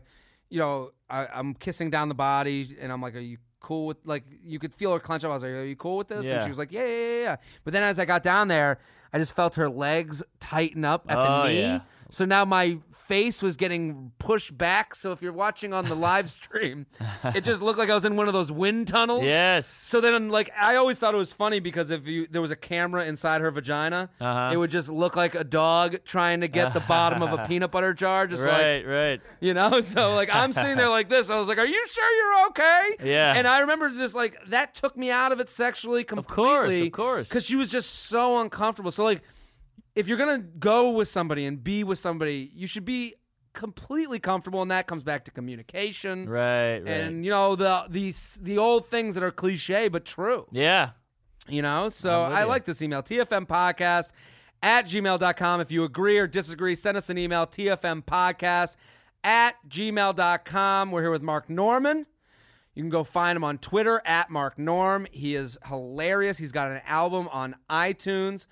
I'm kissing down the body, and I'm like, "Are you cool with?" Like, you could feel her clench up. I was like, "Are you cool with this?" Yeah. And she was like, "Yeah." But then as I got down there, I just felt her legs tighten up at the knee. Yeah. So now my face was getting pushed back. So if you're watching on the live stream, it just looked like I was in one of those wind tunnels. Yes. So then, like, I always thought it was funny because if there was a camera inside her vagina, it would just look like a dog trying to get the bottom of a peanut butter jar. Just right. So like I'm sitting there like this. I was like, "Are you sure you're okay?" Yeah. And I remember just like that took me out of it sexually completely. Of course. Because she was just so uncomfortable. So like, if you're gonna go with somebody and be with somebody, you should be completely comfortable, and that comes back to communication, Right. and the old things that are cliche but true. Yeah. So I'm with I you. like this email, tfmpodcast@gmail.com. If you agree or disagree, send us an email, tfmpodcast@gmail.com. We're here with Mark Norman. You can go find him on Twitter @MarkNorm. He is hilarious. He's got an album on iTunes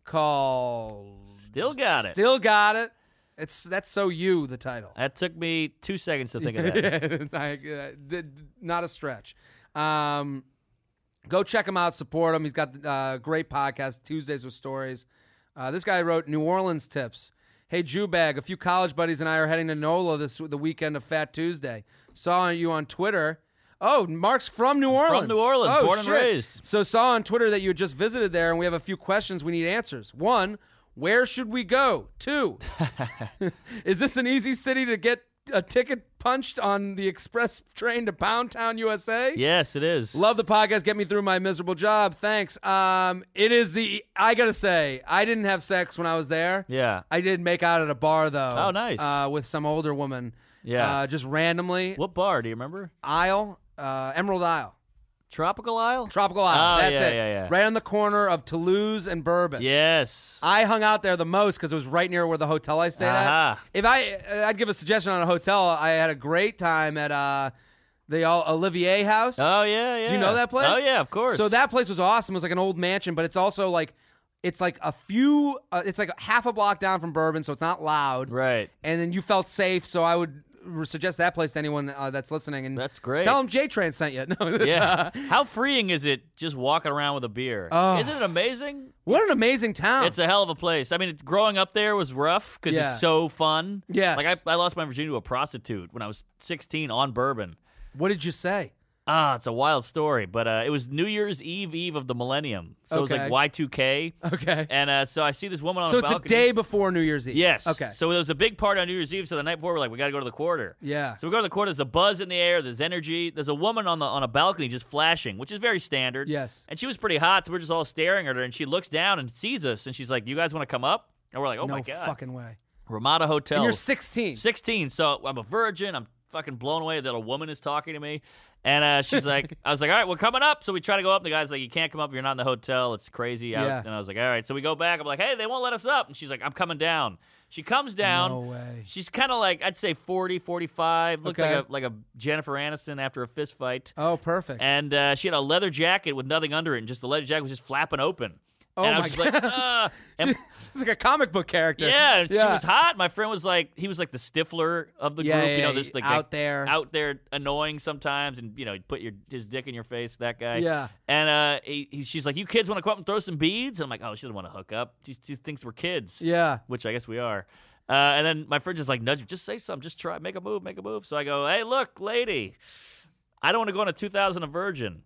called Still got it. Still Got It. That's so you, the title. That took me 2 seconds to think of that. Not a stretch. Go check him out, support him. He's got a great podcast, Tuesdays with Stories. This guy wrote New Orleans tips. Hey, Jewbag, a few college buddies and I are heading to NOLA the weekend of Fat Tuesday. Saw you on Twitter. Oh, Mark's from New Orleans. From New Orleans, Oh, born and shit. raised. So saw on Twitter that you had just visited there, and we have a few questions we need answers. 1, where should we go? 2, is this an easy city to get a ticket punched on the express train to Pound Town, USA? Yes, it is. Love the podcast. Get me through my miserable job. Thanks. It is I gotta say, I didn't have sex when I was there. Yeah. I did make out at a bar though. Oh, nice. With some older woman. Yeah. Just randomly. What bar? Do you remember? Emerald Isle. Tropical Isle? Tropical Isle. Oh, That's yeah, it. yeah. Right on the corner of Toulouse and Bourbon. Yes. I hung out there the most because it was right near where the hotel I stayed Uh-huh. at. If I'd give a suggestion on a hotel, I had a great time at the Olivier House. Oh, yeah. Do you know that place? Oh, yeah, of course. So that place was awesome. It was like an old mansion, but it's also like it's like it's like half a block down from Bourbon, so it's not loud. Right. And then you felt safe, so I would suggest that place to anyone that's listening. And That's great. Tell them J-Train sent you. No, Yeah. How freeing is it just walking around with a beer? Oh. Isn't it amazing? what an amazing town. It's a hell of a place. I mean, growing up there was rough because Yeah. it's so fun. Yes. Like, I lost my virginity to a prostitute when I was 16 on Bourbon. What did you say? It's a wild story, but it was New Year's Eve of the millennium. So it was Okay. like Y2K. Okay. And so I see this woman on So a it's balcony. the day before New Year's Eve. Yes. Okay. So there was a big party on New Year's Eve. So the night before, we're like, we got to go to the Quarter. Yeah. So we go to the Quarter. There's a buzz in the air. There's energy. There's a woman on a balcony just flashing, which is very standard. Yes. And she was pretty hot, so we're just all staring at her. And she looks down and sees us, and she's like, "You guys want to come up?" And we're like, "Oh no my god!" fucking way. Ramada Hotel. And you're 16. 16. So I'm a virgin. I'm fucking blown away that a woman is talking to me. And she's like, I was like, all right, we're coming up. So we try to go up. The guy's like, you can't come up if you're not in the hotel. It's crazy out. Yeah. And I was like, all right. So we go back. I'm like, hey, they won't let us up. And she's like, I'm coming down. She comes down. No way. She's kind of like, I'd say 40, 45. Looked Okay. like a Jennifer Aniston after a fist fight. Oh, perfect. And she had a leather jacket with nothing under it. And just the leather jacket was just flapping open. Oh, and I my was just like, and She's like a comic book character. yeah, and she was hot. My friend was like, he was like the Stifler of the Yeah, group. yeah, You know, yeah, this like out there. annoying sometimes, and he'd put his dick in your face. That guy. Yeah. And she's like, you kids want to come up and throw some beads? And I'm like, oh, she doesn't want to hook up. She thinks we're kids. Yeah. Which I guess we are. And then my friend just like nudged, just say something, just try, make a move. So I go, hey, look, lady, I don't want to go on a 2000 a virgin.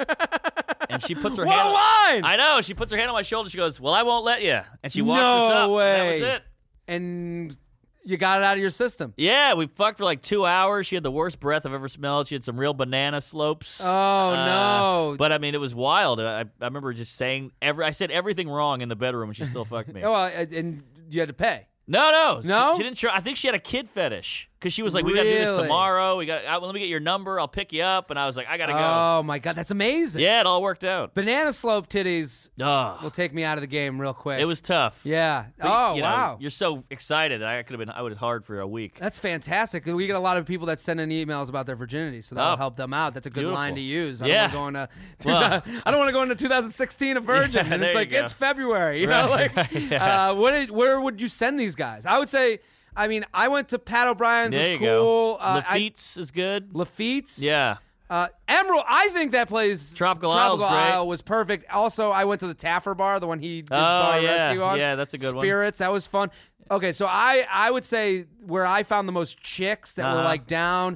And she puts her What hand. a line! I know. She puts her hand on my shoulder. She goes, "Well, I won't let you." And she walks us up. No way. And that was it. And you got it out of your system. Yeah, we fucked for like 2 hours. She had the worst breath I've ever smelled. She had some real banana slopes. Oh, no. But I mean, it was wild. I remember just saying I said everything wrong in the bedroom, and she still fucked me. Oh, and you had to pay. No. No? She didn't. I think she had a kid fetish because she was like, "We got to do this Really? tomorrow. Let me get your number. I'll pick you up." And I was like, "I gotta go." Oh, my God. That's amazing. Yeah, it all worked out. Banana slope titties Ugh. will take me out of the game real quick. It was tough. Yeah. But, Oh, you know, wow. You're so excited. I was hard for a week. That's fantastic. We get a lot of people that send in emails about their virginity, so that'll Oh, help them out. That's a good beautiful. line to use. I Yeah. don't want to Well. I don't want to go into 2016 a virgin, Yeah, and there it's you like go. it's February. You know, Right, like right, yeah. where would you send these guys? I would say I mean, I went to Pat O'Brien's. There Was you cool. go. Lafitte's is good. Lafitte's. Yeah. Emerald. I think that place. Tropical Isle's great. Isle was perfect. Also, I went to the Taffer Bar, the one he did Oh, bar yeah. rescue on. Yeah, that's a good one. Spirits. That was fun. Okay, so I would say where I found the most chicks that were like down.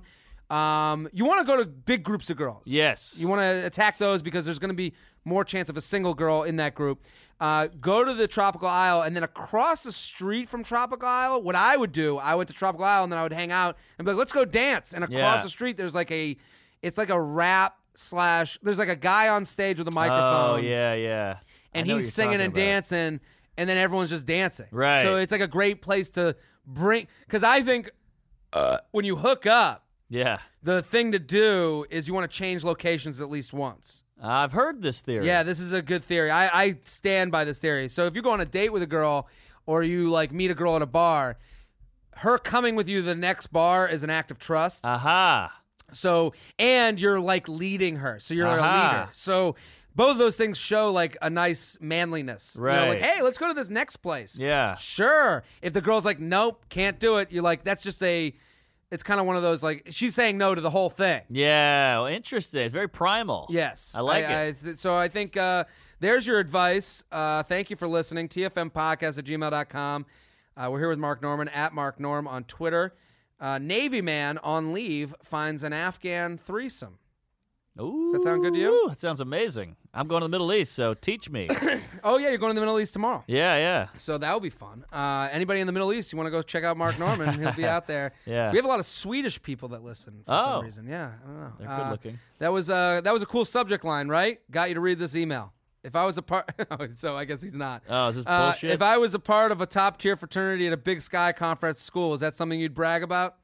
You want to go to big groups of girls. Yes. You want to attack those because there's going to be more chance of a single girl in that group. Go to the Tropical Isle, and then across the street from Tropical Isle, what I would do, I went to Tropical Isle, and then I would hang out and be like, let's go dance. And across the street, there's like it's like a rap / there's like a guy on stage with a microphone. Oh, yeah. And I know what he's you're singing talking and about. dancing, and then everyone's just dancing. Right. So it's like a great place to bring, because I think when you hook up, Yeah. the thing to do is you want to change locations at least once. I've heard this theory. Yeah, this is a good theory. I stand by this theory. So if you go on a date with a girl or you like meet a girl at a bar, her coming with you to the next bar is an act of trust. Aha. So, and you're like leading her. So you're a leader. So both of those things show like a nice manliness. Right. You know, like, hey, let's go to this next place. Yeah. Sure. If the girl's like, nope, can't do it, you're like, that's just it's kind of one of those, like, she's saying no to the whole thing. Yeah. Well, interesting. It's very primal. Yes. I like it. So I think there's your advice. Thank you for listening. TFMpodcast@gmail.com. We're here with Mark Norman, at Mark Norm on Twitter. Navy man on leave finds an Afghan threesome. Ooh. Does that sound good to you? That sounds amazing. I'm going to the Middle East, so teach me. Oh, yeah, you're going to the Middle East tomorrow. Yeah. So that will be fun. Anybody in the Middle East, you want to go check out Mark Norman, he'll be out there. Yeah. We have a lot of Swedish people that listen for some reason. Yeah, I don't know. They're good looking. That was a cool subject line, right? Got you to read this email. If I was a part, so I guess he's not. Oh, is this bullshit? If I was a part of a top tier fraternity at a Big Sky Conference school, is that something you'd brag about?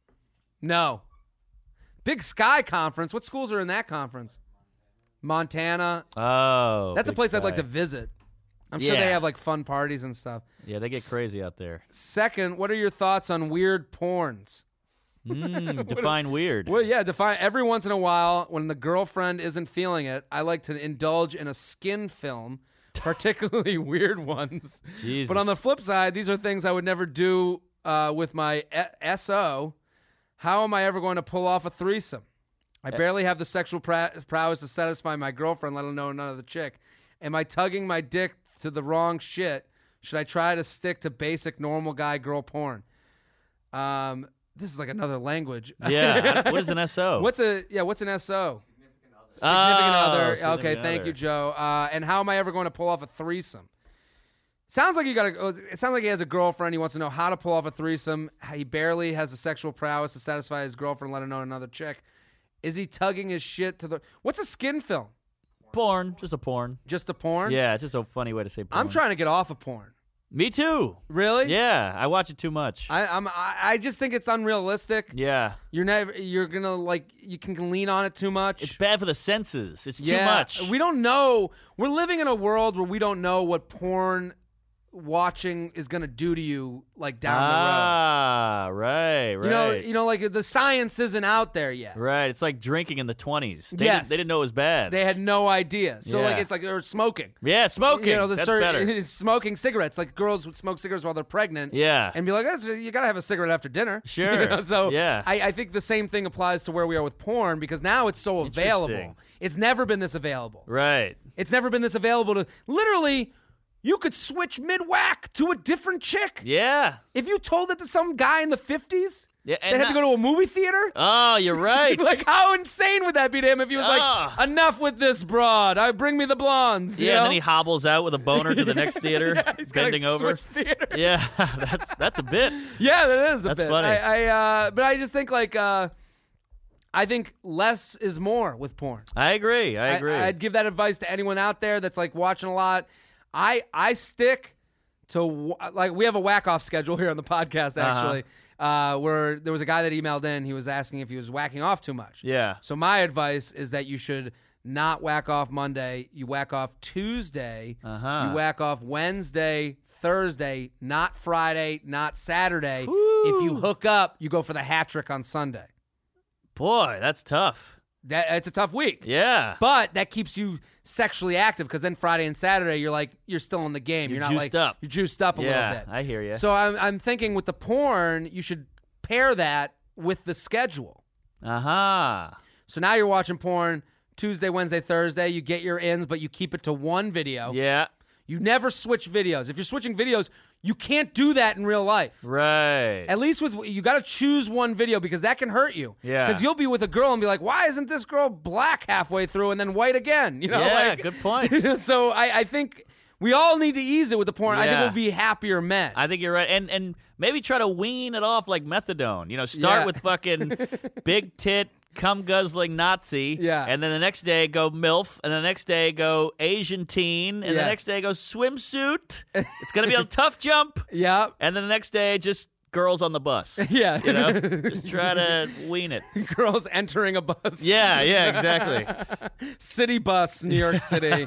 No. Big Sky Conference. What schools are in that conference? Montana. Oh. That's a Big place I'd like Sky. to visit. I'm sure Yeah. they have like fun parties and stuff. Yeah, they get crazy out there. Second, what are your thoughts on weird porns? Define weird. Well, yeah, define every once in a while when the girlfriend isn't feeling it, I like to indulge in a skin film, particularly weird ones. Jesus. But on the flip side, these are things I would never do with my SO. How am I ever going to pull off a threesome? I barely have the sexual prowess to satisfy my girlfriend, let alone another chick. Am I tugging my dick to the wrong shit? Should I try to stick to basic normal guy girl porn? This is like another language. Yeah. What is an SO? What's an SO? Significant other. Okay, significant thank other. you, Joe. And how am I ever going to pull off a threesome? Sounds like it sounds like he has a girlfriend. He wants to know how to pull off a threesome. He barely has the sexual prowess to satisfy his girlfriend, let alone another chick. Is he tugging his shit to the? What's a skin film? Porn. Just a porn. Just a porn? Yeah, it's just a funny way to say porn. I'm trying to get off of porn. Me too. Really? Yeah, I watch it too much. I just think it's unrealistic. Yeah. You're gonna like you can lean on it too much. It's bad for the senses. It's too Yeah, much. We don't know. We're living in a world where we don't know what porn watching is going to do to you like down Ah, right. the road. You know like the science isn't out there yet. Right. It's like drinking in the 20s. Yes. They didn't know it was bad. They had no idea. So like Yeah. it's like or smoking. yeah, smoking. You know, That's better. smoking cigarettes. Like girls would smoke cigarettes while they're pregnant. Yeah. And be like, you got to have a cigarette after dinner. Sure. You know, so Yeah. I think the same thing applies to where we are with porn because now it's so available. Interesting. It's never been this available. Right. It's never been this available to literally. You could switch mid-whack to a different chick. Yeah. If you told it to some guy in the 50s, Yeah, they and had to go to a movie theater. Oh, you're right. Like, how insane would that be to him if he was Ah. like, enough with this broad. Bring me the blondes. you Yeah, and know? then he hobbles out with a boner to the next theater, Yeah, he's gotta, bending over. switch theater. Yeah, that's a bit. Yeah, that is a That's bit. funny. But I just think like I think less is more with porn. I agree. I'd give that advice to anyone out there that's like watching a lot. I stick to like we have a whack off schedule here on the podcast actually, where there was a guy that emailed in. He was asking if he was whacking off too much. Yeah. So my advice is that you should not whack off Monday. You whack off Tuesday. You whack off Wednesday, Thursday, not Friday, not Saturday. Woo. If you hook up, you go for the hat trick on Sunday. Boy, that's tough. It's a tough week. Yeah. But that keeps you sexually active because then Friday and Saturday you're still in the game. You're not juiced like up. you're juiced up a little bit. I hear you. So I'm thinking with the porn, you should pair that with the schedule. Uh-huh. So now you're watching porn Tuesday, Wednesday, Thursday. You get your ins, but you keep it to one video. Yeah. You never switch videos. If you're switching videos, you can't do that in real life. Right. At least you got to choose one video because that can hurt you. Yeah. Because you'll be with a girl and be like, why isn't this girl black halfway through and then white again? You know. Yeah, good point. So I think we all need to ease it with the porn. I think Yeah. we'll be happier men. I think you're right. And maybe try to wean it off like methadone. Start Yeah. with fucking big tit, cum guzzling Nazi. Yeah. And then the next day go MILF. And the next day go Asian teen. And the Yes. next day go swimsuit. It's going to be a tough jump. Yeah. And then the next day, just girls on the bus. Yeah. Just try to wean it. Girls entering a bus. Yeah, exactly. City bus, New York City.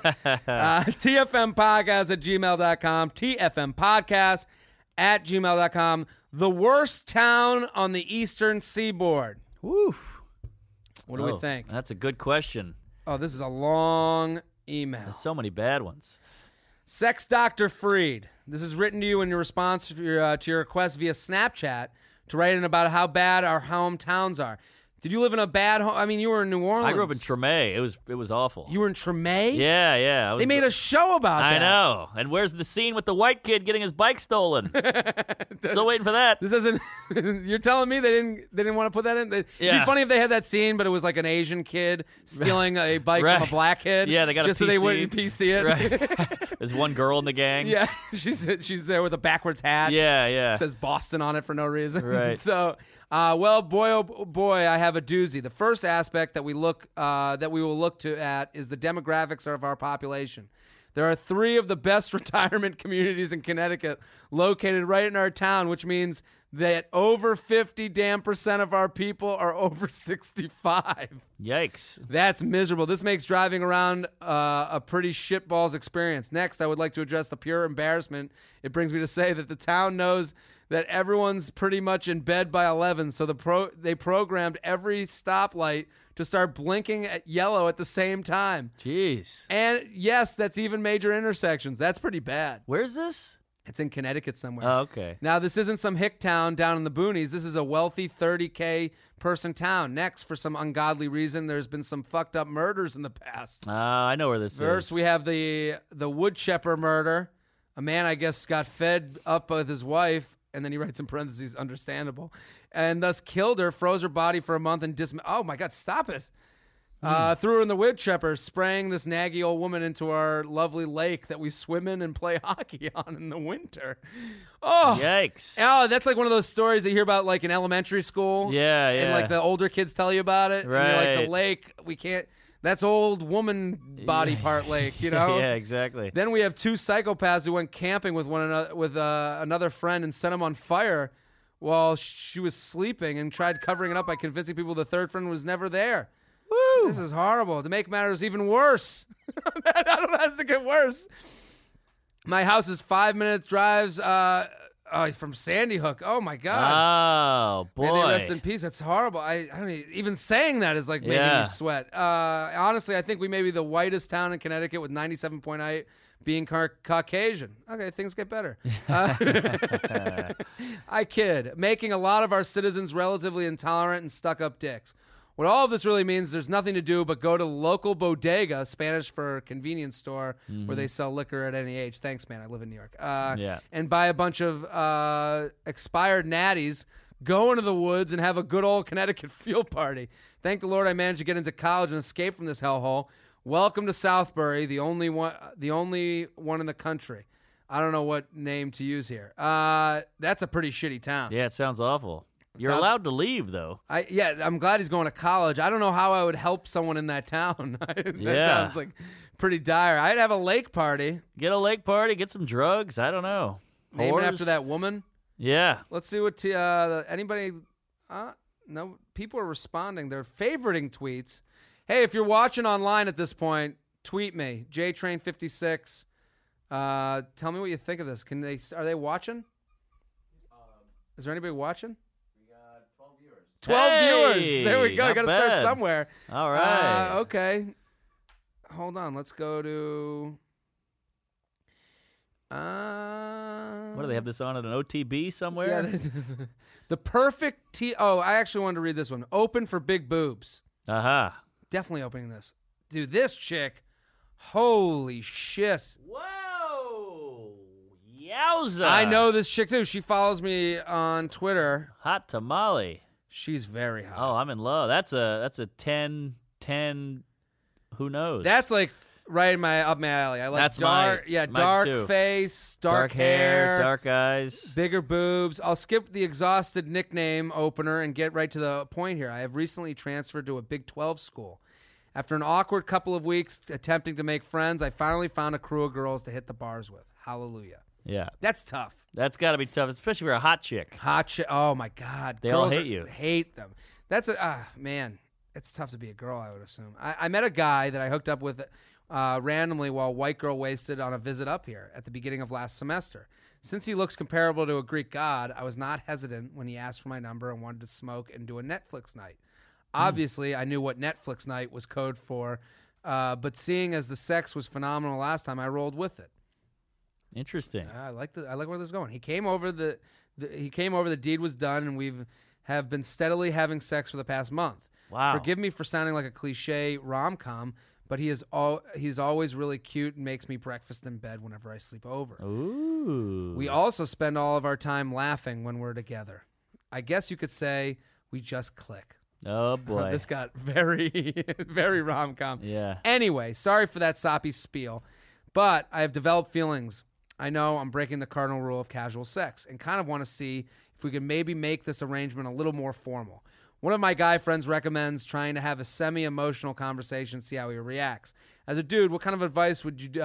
TFM podcast at gmail.com. TFM podcast at gmail.com. The worst town on the eastern seaboard. Woof. What do we think? That's a good question. Oh, this is a long email. There's so many bad ones. Sex Dr. Freed. This is written to you in your response to your request via Snapchat to write in about how bad our hometowns are. Did you live in a bad home? I mean, you were in New Orleans. I grew up in Tremé. It was awful. You were in Tremé? Yeah. They made a show about that. I know. And where's the scene with the white kid getting his bike stolen? Still waiting for that. This isn't. You're telling me they didn't want to put that in. It'd be Yeah. funny if they had that scene, but it was like an Asian kid stealing a bike from a Right. black kid. Yeah, they got a just so they PC. wouldn't PC it. Right. There's one girl in the gang. Yeah, she's there with a backwards hat. Yeah. It says Boston on it for no reason. Right. So, well, boy, oh boy, I have a doozy. The first aspect that we will look at is the demographics of our population. There are 3 of the best retirement communities in Connecticut located right in our town, which means that over 50% of our people are over 65. Yikes. That's miserable. This makes driving around a pretty shitballs experience. Next, I would like to address the pure embarrassment it brings me to say that the town knows that everyone's pretty much in bed by 11, so they programmed every stoplight to start blinking at yellow at the same time. Jeez. And yes, that's even major intersections. That's pretty bad. Where's this? It's in Connecticut somewhere. Oh, okay. Now, this isn't some hick town down in the boonies. This is a wealthy 30K person town. Next, for some ungodly reason, there's been some fucked up murders in the past. I know where this First, is. we have the Woodchepper murder. A man, I guess, got fed up with his wife, and then he writes in parentheses, understandable, and thus killed her, froze her body for a month, and oh my God, stop it. Threw her in the Woodchepper, spraying this naggy old woman into our lovely lake that we swim in and play hockey on in the winter. Oh, Yikes. Oh, that's like one of those stories that you hear about like in elementary school. Yeah. And like the older kids tell you about it. And you're like, Right. the lake, we can't, that's old woman body part lake, you know? Yeah, exactly. Then we have 2 psychopaths who went camping with one another, with another friend, and set him on fire while she was sleeping, and tried covering it up by convincing people the third friend was never there. Woo! This is horrible. To make matters even worse, I don't know how to get worse. My house is 5-minute drives from Sandy Hook. Oh my God. Oh, boy. May they rest in peace. That's horrible. I don't even saying that is like making Yeah. me sweat. Honestly, I think we may be the whitest town in Connecticut with 97.8 being Caucasian. Okay, things get better. I kid. Making a lot of our citizens relatively intolerant and stuck-up dicks. What all of this really means, there's nothing to do but go to local bodega, Spanish for convenience store, where they sell liquor at any age. Thanks, man. I live in New York. Yeah. And buy a bunch of expired natties, go into the woods, and have a good old Connecticut field party. Thank the Lord I managed to get into college and escape from this hellhole. Welcome to Southbury, the only one in the country. I don't know what name to use here. That's a pretty shitty town. Yeah, it sounds awful. You're South- allowed to leave, though. I'm glad he's going to college. I don't know how I would help someone in that town. That Yeah. sounds like pretty dire. I'd have a lake party Get a lake party, get some drugs. I don't know. named Whores? after that woman. Yeah. Let's see what anybody. No, people are responding. They're favoriting tweets. Hey, if you're watching online at this point, tweet me, JTrain56. Tell me what you think of this. Are they watching? Is there anybody watching? 12 viewers. There we go. Not Got to start bad. somewhere. All right. Okay. Hold on. Let's go to. What do they have this on at an OTB somewhere? Yeah, the perfect Oh, I actually wanted to read this one. Open for big boobs. Definitely opening this. Dude, this chick, holy shit. Whoa. Yowza. I know this chick too. She follows me on Twitter. Hot tamale. She's very hot. Oh, I'm in love. That's a 10, who knows? That's like right up my alley. I like That's dark, mine dark too. face, dark hair, dark eyes. bigger boobs. I'll skip the exhausted nickname opener and get right to the point here. I have recently transferred to a Big 12 school. After an awkward couple of weeks attempting to make friends, I finally found a crew of girls to hit the bars with. Hallelujah. Yeah. That's tough. That's got to be tough, especially if you're a hot chick. Hot shit. Oh my God. They all Girls hate you. Hate them. That's man. It's tough to be a girl, I would assume. I met a guy that I hooked up with randomly while White Girl Wasted on a visit up here at the beginning of last semester. Since he looks comparable to a Greek god, I was not hesitant when he asked for my number and wanted to smoke and do a Netflix night. Obviously, I knew what Netflix night was code for, but seeing as the sex was phenomenal last time, I rolled with it. Interesting. I like where this is going. He came over. The deed was done, and have been steadily having sex for the past month. Wow. Forgive me for sounding like a cliche rom-com, but he's always really cute and makes me breakfast in bed whenever I sleep over. Ooh. We also spend all of our time laughing when we're together. I guess you could say we just click. Oh, boy. This got very, very rom-com. Yeah. Anyway, sorry for that soppy spiel, but I have developed feelings. I know I'm breaking the cardinal rule of casual sex and kind of want to see if we can maybe make this arrangement a little more formal. One of my guy friends recommends trying to have a semi-emotional conversation, see how he reacts. As a dude, what kind of advice would you do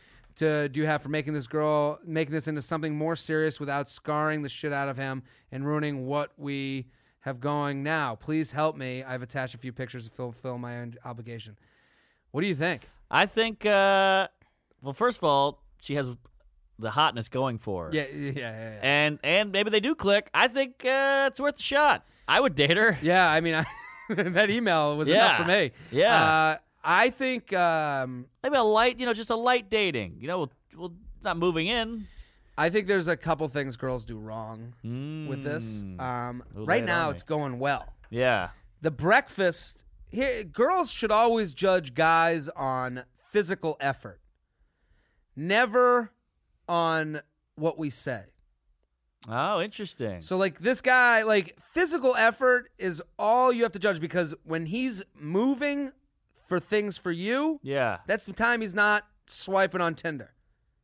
you have for making this into something more serious without scarring the shit out of him and ruining what we have going now? Please help me. I've attached a few pictures to fulfill my own obligation. What do you think? I think, well, first of all, she has the hotness going for her. Yeah. And maybe they do click. I think it's worth a shot. I would date her. Yeah, I mean, that email was enough for me. Yeah. I think Maybe a light, just a light dating. We'll not moving in. I think there's a couple things girls do wrong with this. Right now, it's going well. Yeah. The breakfast here, girls should always judge guys on physical effort, never on what we say. Oh, interesting. So, like, this guy, like, physical effort is all you have to judge, because when he's moving for things for you, Yeah. that's the time he's not swiping on Tinder.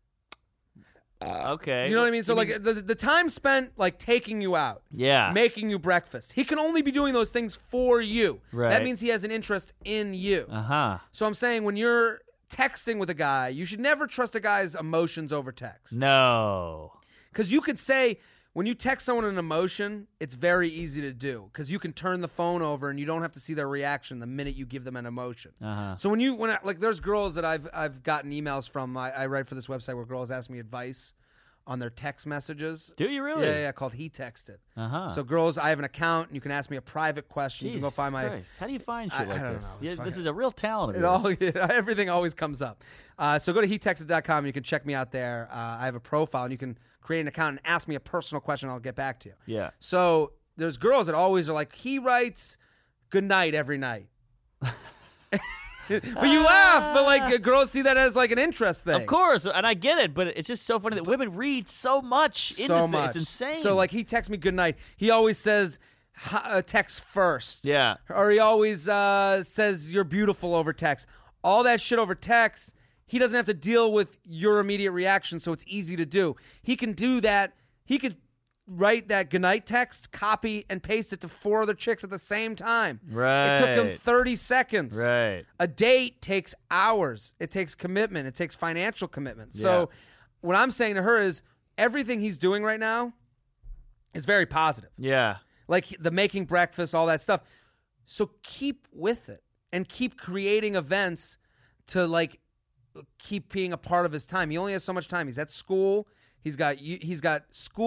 Okay. You know what I mean? So, like, the time spent, like, taking you out, Yeah. making you breakfast, he can only be doing those things for you. Right. That means he has an interest in you. Uh-huh. So I'm saying, when you're texting with a guy, you should never trust a guy's emotions over text. No. Because you could say, when you text someone an emotion, it's very easy to do, because you can turn the phone over and you don't have to see their reaction the minute you give them an emotion. Uh-huh. So there's girls that I've gotten emails from. I write for this website where girls ask me advice on their text messages. Do you really? Yeah, called He Texted. Uh-huh. So girls, I have an account, and you can ask me a private question. You can go Jesus find my. Christ. How do you find shit I like don't this? know. It's Yeah, this fucking- is a real talent of yours. Everything always comes up. So go to HeTexted.com. You can check me out there. I have a profile, and you can create an account and ask me a personal question. I'll get back to you. Yeah. So there's girls that always are like, he writes good night every night. But you laugh, but like girls see that as like an interest thing. Of course, and I get it, but it's just so funny that women read so much. So much. It's insane. So like he texts me good night. He always says text first. Yeah. Or he always says you're beautiful over text. All that shit over text, he doesn't have to deal with your immediate reaction, so it's easy to do. He can do that. He could write that goodnight text, copy, and paste it to 4 other chicks at the same time. Right. It took him 30 seconds. Right. A date takes hours. It takes commitment. It takes financial commitment. So what I'm saying to her is, everything he's doing right now is very positive. Yeah. Like the making breakfast, all that stuff. So keep with it and keep creating events to like keep being a part of his time. He only has so much time. He's at school. He's got school,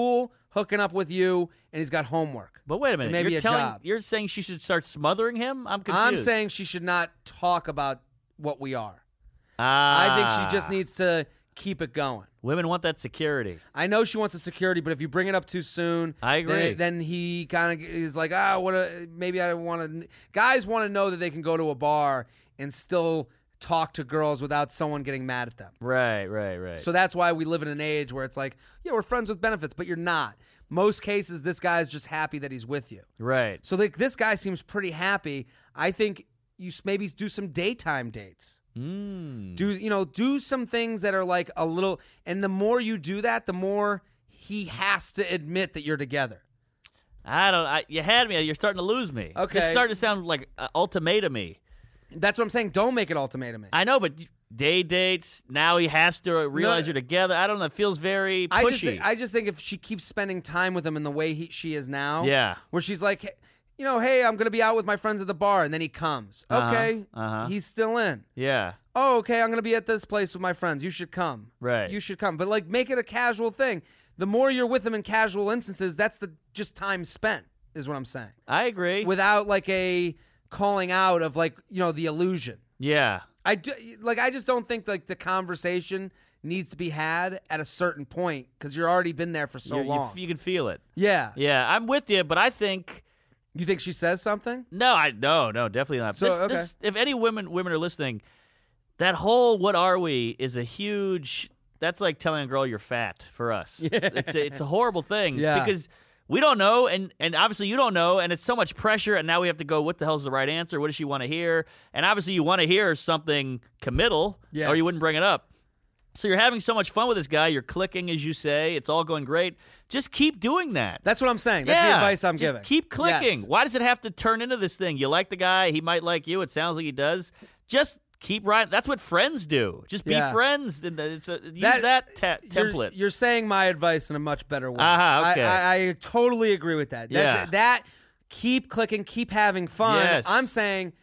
hooking up with you and he's got homework. But wait a minute. And maybe job. You're saying she should start smothering him? I'm confused. I'm saying she should not talk about what we are. Ah. I think she just needs to keep it going. Women want that security. I know she wants the security, but if you bring it up too soon, I agree. Then he kind of is like, maybe I want to. Guys want to know that they can go to a bar and still talk to girls without someone getting mad at them. Right. So that's why we live in an age where it's like, yeah, we're friends with benefits, but you're not. Most cases, this guy's just happy that he's with you. Right. So this guy seems pretty happy. I think you maybe do some daytime dates. Do some things that are like a little, and the more you do that, the more he has to admit that you're together. You had me. You're starting to lose me. Okay. It's starting to sound like ultimatum-y. That's what I'm saying. Don't make it ultimatum. I know, but day dates, now he has to realize you're together. I don't know. It feels very pushy. I just think if she keeps spending time with him in the way she is now, yeah, where she's like, hey, I'm going to be out with my friends at the bar, and then he comes. Okay, he's still in. Yeah. Oh, okay, I'm going to be at this place with my friends. You should come. Right. You should come. But, like, make it a casual thing. The more you're with him in casual instances, that's just time spent, is what I'm saying. I agree. Without, like, a calling out of, like, the illusion. Yeah. I just don't think, like, the conversation needs to be had at a certain point because you've already been there for so long. You can feel it. Yeah. Yeah, I'm with you, but I think... You think she says something? No, definitely not. So, if any women are listening, that whole "what are we" is a huge. That's like telling a girl you're fat for us. Yeah. It's a horrible thing because we don't know, and obviously you don't know, and it's so much pressure. And now we have to go. What the hell's the right answer? What does she want to hear? And obviously you want to hear something committal, or you wouldn't bring it up. So you're having so much fun with this guy. You're clicking, as you say. It's all going great. Just keep doing that. That's what I'm saying. That's the advice I'm giving. Keep clicking. Yes. Why does it have to turn into this thing? You like the guy. He might like you. It sounds like he does. Just keep riding. That's what friends do. Just be friends. Use that template. You're saying my advice in a much better way. Okay. I totally agree with that. That keep clicking, keep having fun. Yes. I'm saying,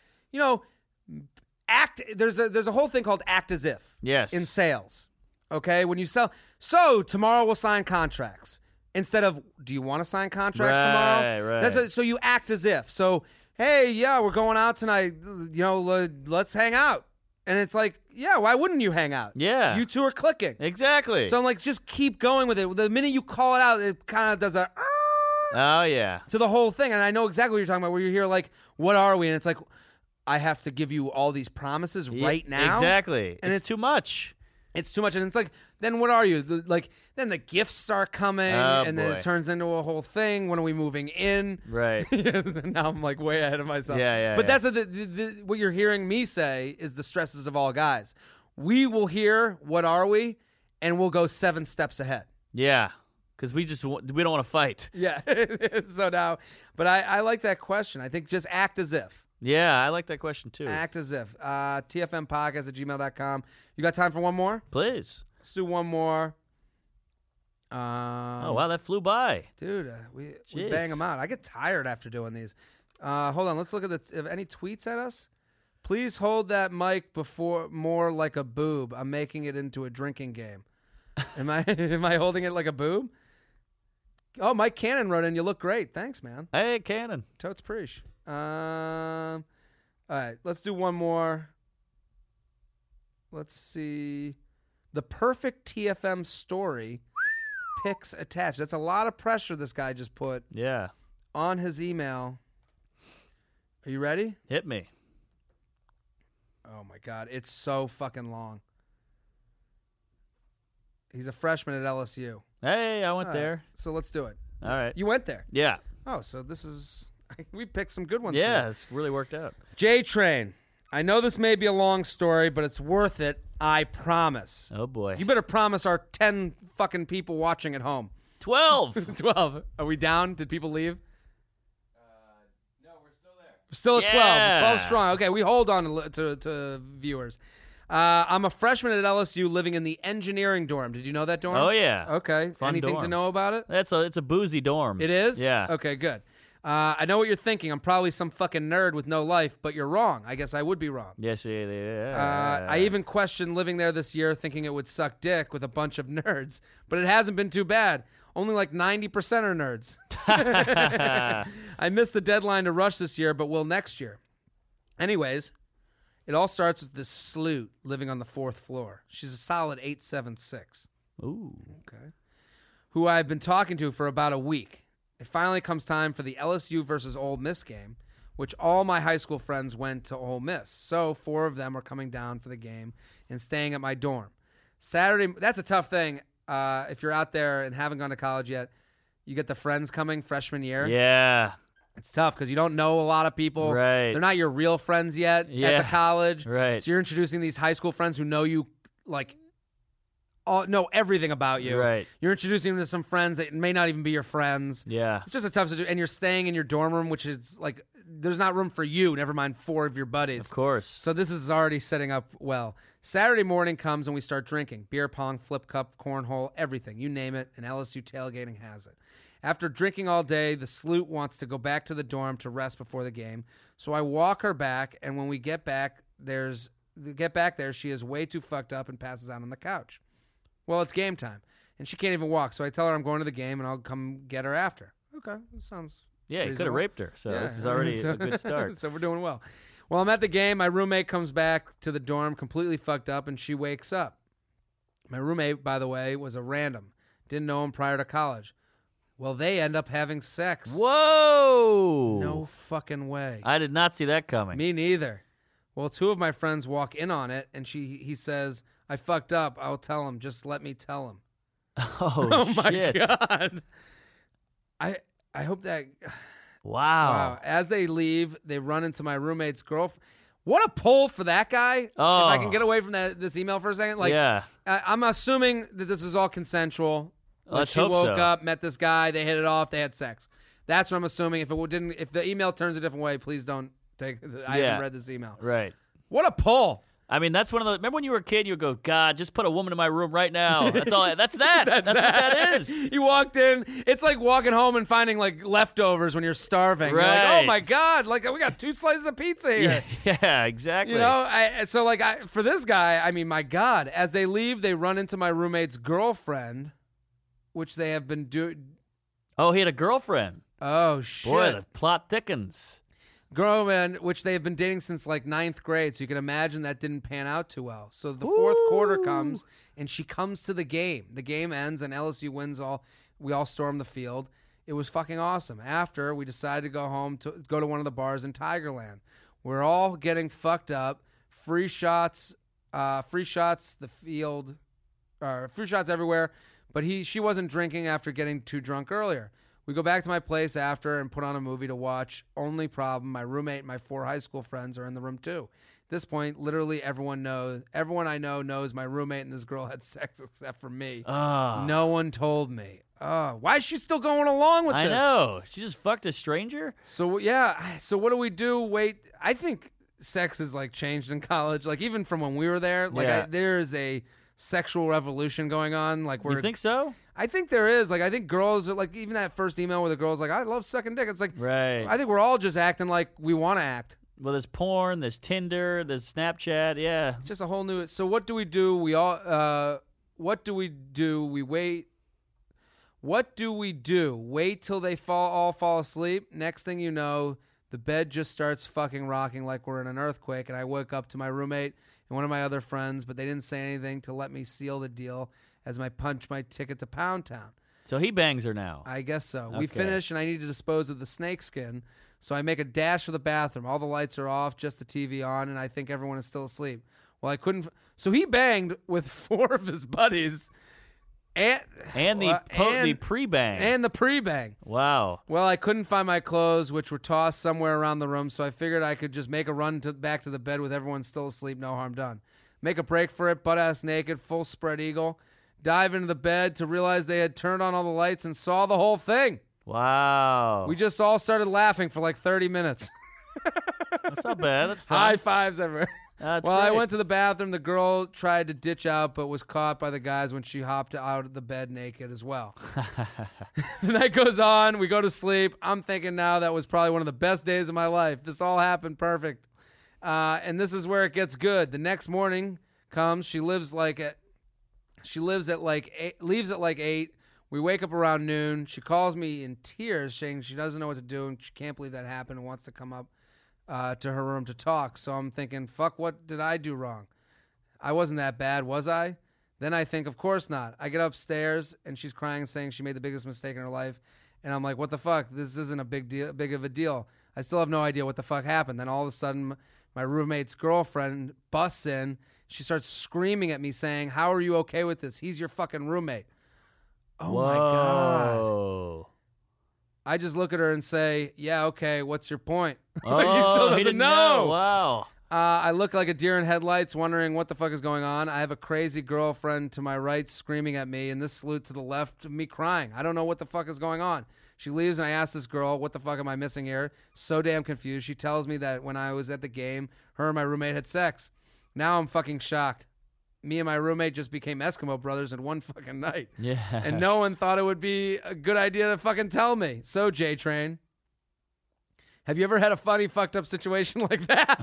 act. There's a whole thing called act as if. Yes. In sales. Okay? When you sell. So tomorrow we'll sign contracts. Instead of, do you want to sign contracts tomorrow? Right. So you act as if. So, hey, yeah, we're going out tonight. Let's hang out. And it's like, yeah, why wouldn't you hang out? Yeah. You two are clicking. Exactly. So I'm like, just keep going with it. The minute you call it out, it kind of does a oh, yeah. to the whole thing. And I know exactly what you're talking about, where you hear like, what are we? And it's like, I have to give you all these promises right now. Exactly. And it's too much. It's too much. And it's like, then what are you? Then the gifts start coming, and then it turns into a whole thing. When are we moving in? Right. Now I'm like way ahead of myself. Yeah. But that's what you're hearing me say is the stresses of all guys. We will hear, what are we? And we'll go 7 steps ahead. Yeah. Because we don't want to fight. Yeah. So now, but I like that question. I think just act as if. Yeah, I like that question too. Act as if. TFMpodcast@gmail.com. You got time for one more? Please. Let's do one more. Oh, wow, that flew by. Dude, we bang them out. I get tired after doing these. Hold on. Let's look at if any tweets at us. Please hold that mic before more like a boob. I'm making it into a drinking game. Am I holding it like a boob? Oh, Mike Cannon wrote in, you look great. Thanks, man. Hey, Cannon. Totes preach. All right, let's do one more. Let's see. The perfect TFM story, pics attached. That's a lot of pressure this guy just put on his email. Are you ready? Hit me. Oh, my God. It's so fucking long. He's a freshman at LSU. Hey, I went there. So let's do it. All right. You went there? Yeah. Oh, so this is... We picked some good ones. Yeah, it's really worked out. J-Train. I know this may be a long story, but it's worth it. I promise. Oh, boy. You better promise our 10 fucking people watching at home. 12. 12. Are we down? Did people leave? No, we're still there. We're still at Yeah. 12. 12 strong. Okay, we hold on to viewers. I'm a freshman at LSU living in the engineering dorm. Did you know that dorm? Oh, yeah. Okay. Fun Anything to dorm. know about it? It's a boozy dorm. It is? Yeah. Okay, good. I know what you're thinking. I'm probably some fucking nerd with no life, but you're wrong. I guess I would be wrong. Yes, yeah. I even questioned living there this year, thinking it would suck dick with a bunch of nerds, but it hasn't been too bad. Only like 90% are nerds. I missed the deadline to rush this year, but will next year. Anyways, it all starts with this sleut living on the 4th floor. She's a solid 8'7", Ooh. okay, who I've been talking to for about a week. It finally comes time for the LSU versus Ole Miss game, which all my high school friends went to Ole Miss. So 4 of them are coming down for the game and staying at my dorm. Saturday, that's a tough thing. If you're out there and haven't gone to college yet, you get the friends coming freshman year. Yeah. It's tough because you don't know a lot of people. Right. They're not your real friends yet at Yeah. the college. Right. So you're introducing these high school friends who know you, like, know everything about you. Right. You're introducing them to some friends that may not even be your friends. Yeah. It's just a tough situation. And you're staying in your dorm room, which is like, there's not room for you, never mind 4 of your buddies. Of course. So this is already setting up well. Saturday morning comes and we start drinking. Beer pong, flip cup, cornhole, everything. You name it, and LSU tailgating has it. After drinking all day, the sleut wants to go back to the dorm to rest before the game. So I walk her back, and when we get back there, she is way too fucked up and passes out on the couch. Well, it's game time, and she can't even walk. So I tell her I'm going to the game, and I'll come get her after. Okay, that sounds Yeah, you could have reasonable. raped her, so Yeah. this is already a good start. So we're doing well. Well, I'm at the game. My roommate comes back to the dorm completely fucked up, and she wakes up. My roommate, by the way, was a random. Didn't know him prior to college. Well, they end up having sex. Whoa! No fucking way. I did not see that coming. Me neither. Well, 2 of my friends walk in on it, and he says, I fucked up. I'll tell him. Just let me tell him. Oh, my shit. God. I hope that... Wow. Wow. As they leave, they run into my roommate's girlfriend. What a pull for that guy. Oh. If I can get away from this email for a second. Like, Yeah. I'm assuming that this is all consensual. Like, Let's she hope woke so. up, met this guy, they hit it off, they had sex. That's what I'm assuming. If the email turns a different way, please don't take. I Yeah. haven't read this email. Right. What a pull. I mean, that's one of the. Remember when you were a kid, you would go, God, just put a woman in my room right now. That's all. That's that. That's what that is. You walked in. It's like walking home and finding like leftovers when you're starving. You're like, Right. oh my God, like we got 2 slices of pizza here. Yeah, exactly. You know, for this guy, I mean, my God, as they leave, they run into my roommate's girlfriend, which they have been doing. Oh, he had a girlfriend. Oh, shit. Boy, the plot thickens. Girlfriend, which they have been dating since like 9th grade. So you can imagine that didn't pan out too well. So the 4th quarter comes and she comes to the game. The game ends and LSU wins all. We all storm the field. It was fucking awesome. After, we decided to go home to go to one of the bars in Tigerland. We're all getting fucked up. Free shots, the field, free shots everywhere. But she wasn't drinking after getting too drunk earlier. We go back to my place after and put on a movie to watch. Only problem, my roommate and my 4 high school friends are in the room too. At this point, literally everyone I know knows my roommate and this girl had sex except for me. Oh, No one told me. Why is she still going along with this? I know. She just fucked a stranger? So yeah, so what do we do? Wait, I think sex has like changed in college. Like even from when we were there, like Yeah. there is a sexual revolution going on. Like You think so? I think there is. Like I think girls are like, even that first email where the girl's like, I love sucking dick. It's like, Right. I think we're all just acting like we want to act. Well, there's porn, there's Tinder, there's Snapchat. Yeah. It's just a whole new. So what do we do? We all. What do we do? We wait. What do we do? Wait till they all fall asleep. Next thing you know, the bed just starts fucking rocking like we're in an earthquake. And I wake up to my roommate and one of my other friends, but they didn't say anything to let me seal the deal as I punch my ticket to Pound Town. So he bangs her now. I guess so. We Okay. finish, and I need to dispose of the snake skin. So I make a dash for the bathroom. All the lights are off, just the TV on, and I think everyone is still asleep. Well, I couldn't. So he banged with 4 of his buddies, and the pre-bang. and the pre-bang. Wow. Well, I couldn't find my clothes, which were tossed somewhere around the room. So I figured I could just make a run back to the bed with everyone still asleep. No harm done. Make a break for it, butt ass naked, full spread eagle. Dive into the bed to realize they had turned on all the lights and saw the whole thing. Wow. We just all started laughing for like 30 minutes. That's not bad. That's fine. High fives everywhere. That's Well, I great. went to the bathroom. The girl tried to ditch out, but was caught by the guys when she hopped out of the bed naked as well. The night goes on. We go to sleep. I'm thinking now that was probably one of the best days of my life. This all happened perfect. And this is where it gets good. The next morning comes. She leaves at like 8. We wake up around noon. She calls me in tears saying she doesn't know what to do and she can't believe that happened and wants to come up to her room to talk. So I'm thinking, fuck, what did I do wrong? I wasn't that bad, was I? Then I think, of course not. I get upstairs and she's crying saying she made the biggest mistake in her life. And I'm like, what the fuck? This isn't a big of a deal. I still have no idea what the fuck happened. Then all of a sudden, my roommate's girlfriend busts in. She starts screaming at me saying, how are you okay with this? He's your fucking roommate. Oh, Whoa. my God. I just look at her and say, yeah, okay, what's your point? Oh, He still he doesn't didn't know. Wow. I look like a deer in headlights wondering what the fuck is going on. I have a crazy girlfriend to my right screaming at me, and this salute to the left of me crying. I don't know what the fuck is going on. She leaves, and I ask this girl, what the fuck am I missing here? So damn confused. She tells me that when I was at the game, her and my roommate had sex. Now I'm fucking shocked. Me and my roommate just became Eskimo brothers in one fucking night. Yeah. And no one thought it would be a good idea to fucking tell me. So, J-Train, have you ever had a funny, fucked up situation like that?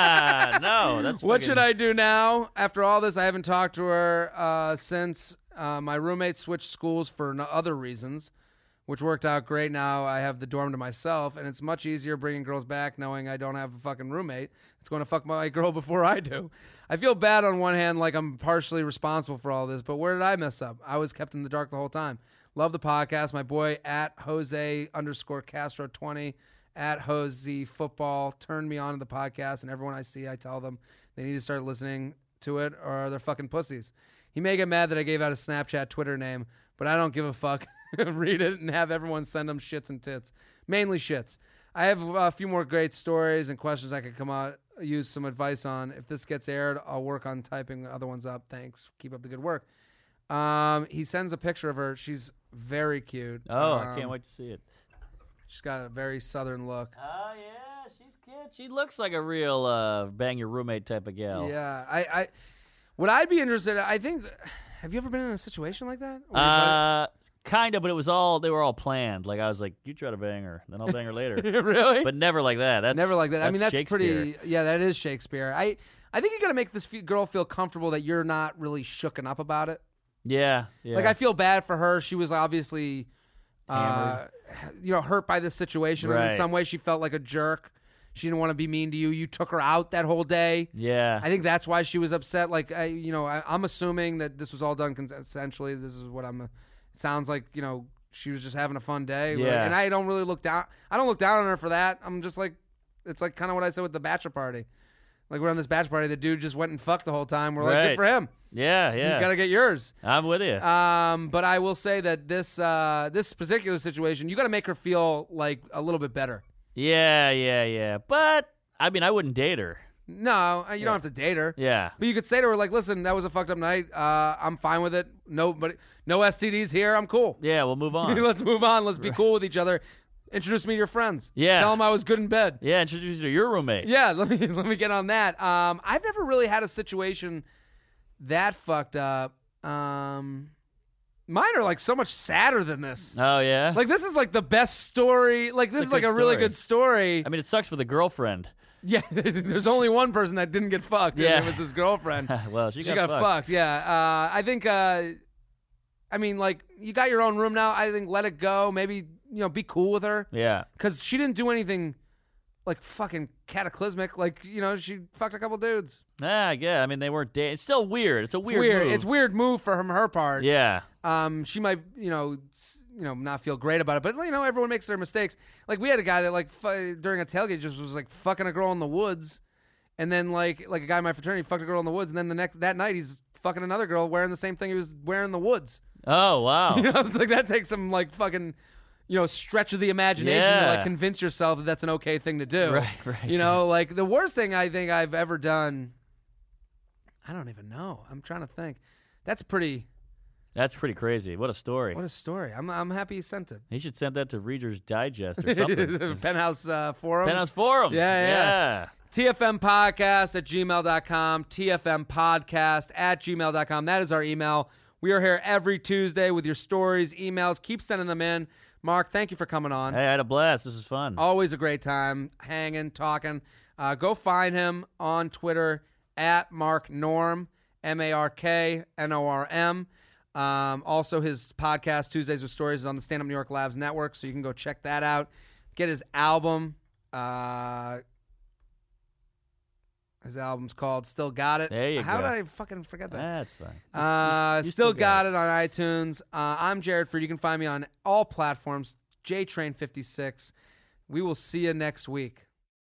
No, that's What should I do now? After all this, I haven't talked to her since. My roommate switched schools for other reasons, which worked out great. Now I have the dorm to myself, and it's much easier bringing girls back knowing I don't have a fucking roommate that's going to fuck my girl before I do. I feel bad on one hand, like I'm partially responsible for all this, but where did I mess up? I was kept in the dark the whole time. Love the podcast. My boy at Jose_Castro20 at Jose Football turned me on to the podcast, and everyone I see, I tell them they need to start listening to it or they're fucking pussies. He may get mad that I gave out a Snapchat Twitter name, but I don't give a fuck. Read it and have everyone send them shits and tits. Mainly shits. I have a few more great stories and questions I could come out, use some advice on. If this gets aired, I'll work on typing other ones up. Thanks. Keep up the good work. He sends a picture of her. She's very cute. Oh, I can't wait to see it. She's got a very southern look. Oh, yeah, she's cute. She looks like a real bang your roommate type of gal. Yeah. I would I be interested, I think, have you ever been in a situation like that? Kind of, but they were all planned. Like, I was like, you try to bang her, then I'll bang her later. Really? But never like that. That's Never like that. I mean, that's Shakespeare. pretty. Yeah, that is Shakespeare. I think you got to make this girl feel comfortable that you're not really shooken up about it. Yeah. Like, I feel bad for her. She was obviously, hurt by this situation. And Right. in some way, she felt like a jerk. She didn't want to be mean to you. You took her out that whole day. Yeah. I think that's why she was upset. Like, I'm assuming that this was all done consensually. This is what it sounds like, she was just having a fun day. Yeah. And I don't really look down. I don't look down on her for that. I'm just like, it's like kind of what I said with the bachelor party. Like, we're on this bachelor party. The dude just went and fucked the whole time. We're like, Right. good for him. Yeah. You got to get yours. I'm with you. But I will say that this particular situation, you got to make her feel like a little bit better. Yeah. But, I mean, I wouldn't date her. No, you don't have to date her. Yeah. But you could say to her, like, listen, that was a fucked up night. I'm fine with it. No STDs here. I'm cool. Yeah, we'll move on. Let's move on. Let's be cool with each other. Introduce me to your friends. Yeah. Tell them I was good in bed. Yeah, introduce you to your roommate. Yeah, let me get on that. I've never really had a situation that fucked up. Mine are like so much sadder than this. Oh, yeah? Like, this is like the best story. Like, this It's is a like good a really story. good story. I mean, it sucks for the girlfriend. Yeah, there's only one person that didn't get fucked. Yeah. And it was his girlfriend. Well, she got fucked. Yeah. I think, I mean, like, you got your own room now. I think let it go. Maybe, be cool with her. Yeah. Because she didn't do anything, like, fucking cataclysmic. Like, she fucked a couple dudes. Yeah. I mean, they weren't dating. It's still weird. It's a weird move. It's weird move from her part. Yeah. She might, not feel great about it. But, everyone makes their mistakes. Like, we had a guy that, like, during a tailgate just was, like, fucking a girl in the woods. And then, like a guy in my fraternity fucked a girl in the woods. And then that night, he's fucking another girl wearing the same thing he was wearing in the woods. Oh, wow. It's like, that takes some, like, fucking, stretch of the imagination to, Yeah. like, convince yourself that that's an okay thing to do. Right. Like, the worst thing I think I've ever done, I don't even know. I'm trying to think. That's pretty crazy. What a story. What a story. I'm happy you sent it. He should send that to Reader's Digest or something. Penthouse Forums. Penthouse Forum. Yeah. TFMpodcast@gmail.com. TFMpodcast@gmail.com. That is our email. We are here every Tuesday with your stories, emails. Keep sending them in. Mark, thank you for coming on. Hey, I had a blast. This is fun. Always a great time hanging, talking. Go find him on Twitter @MarkNorm, MarkNorm. Also, his podcast, Tuesdays with Stories, is on the Stand Up New York Labs Network, so you can go check that out. Get his album. His album's called Still Got It. There you How go. did I fucking forget that? That's fine. You Still got it on iTunes. I'm Jared Freed. You can find me on all platforms. JTrain56. We will see you next week.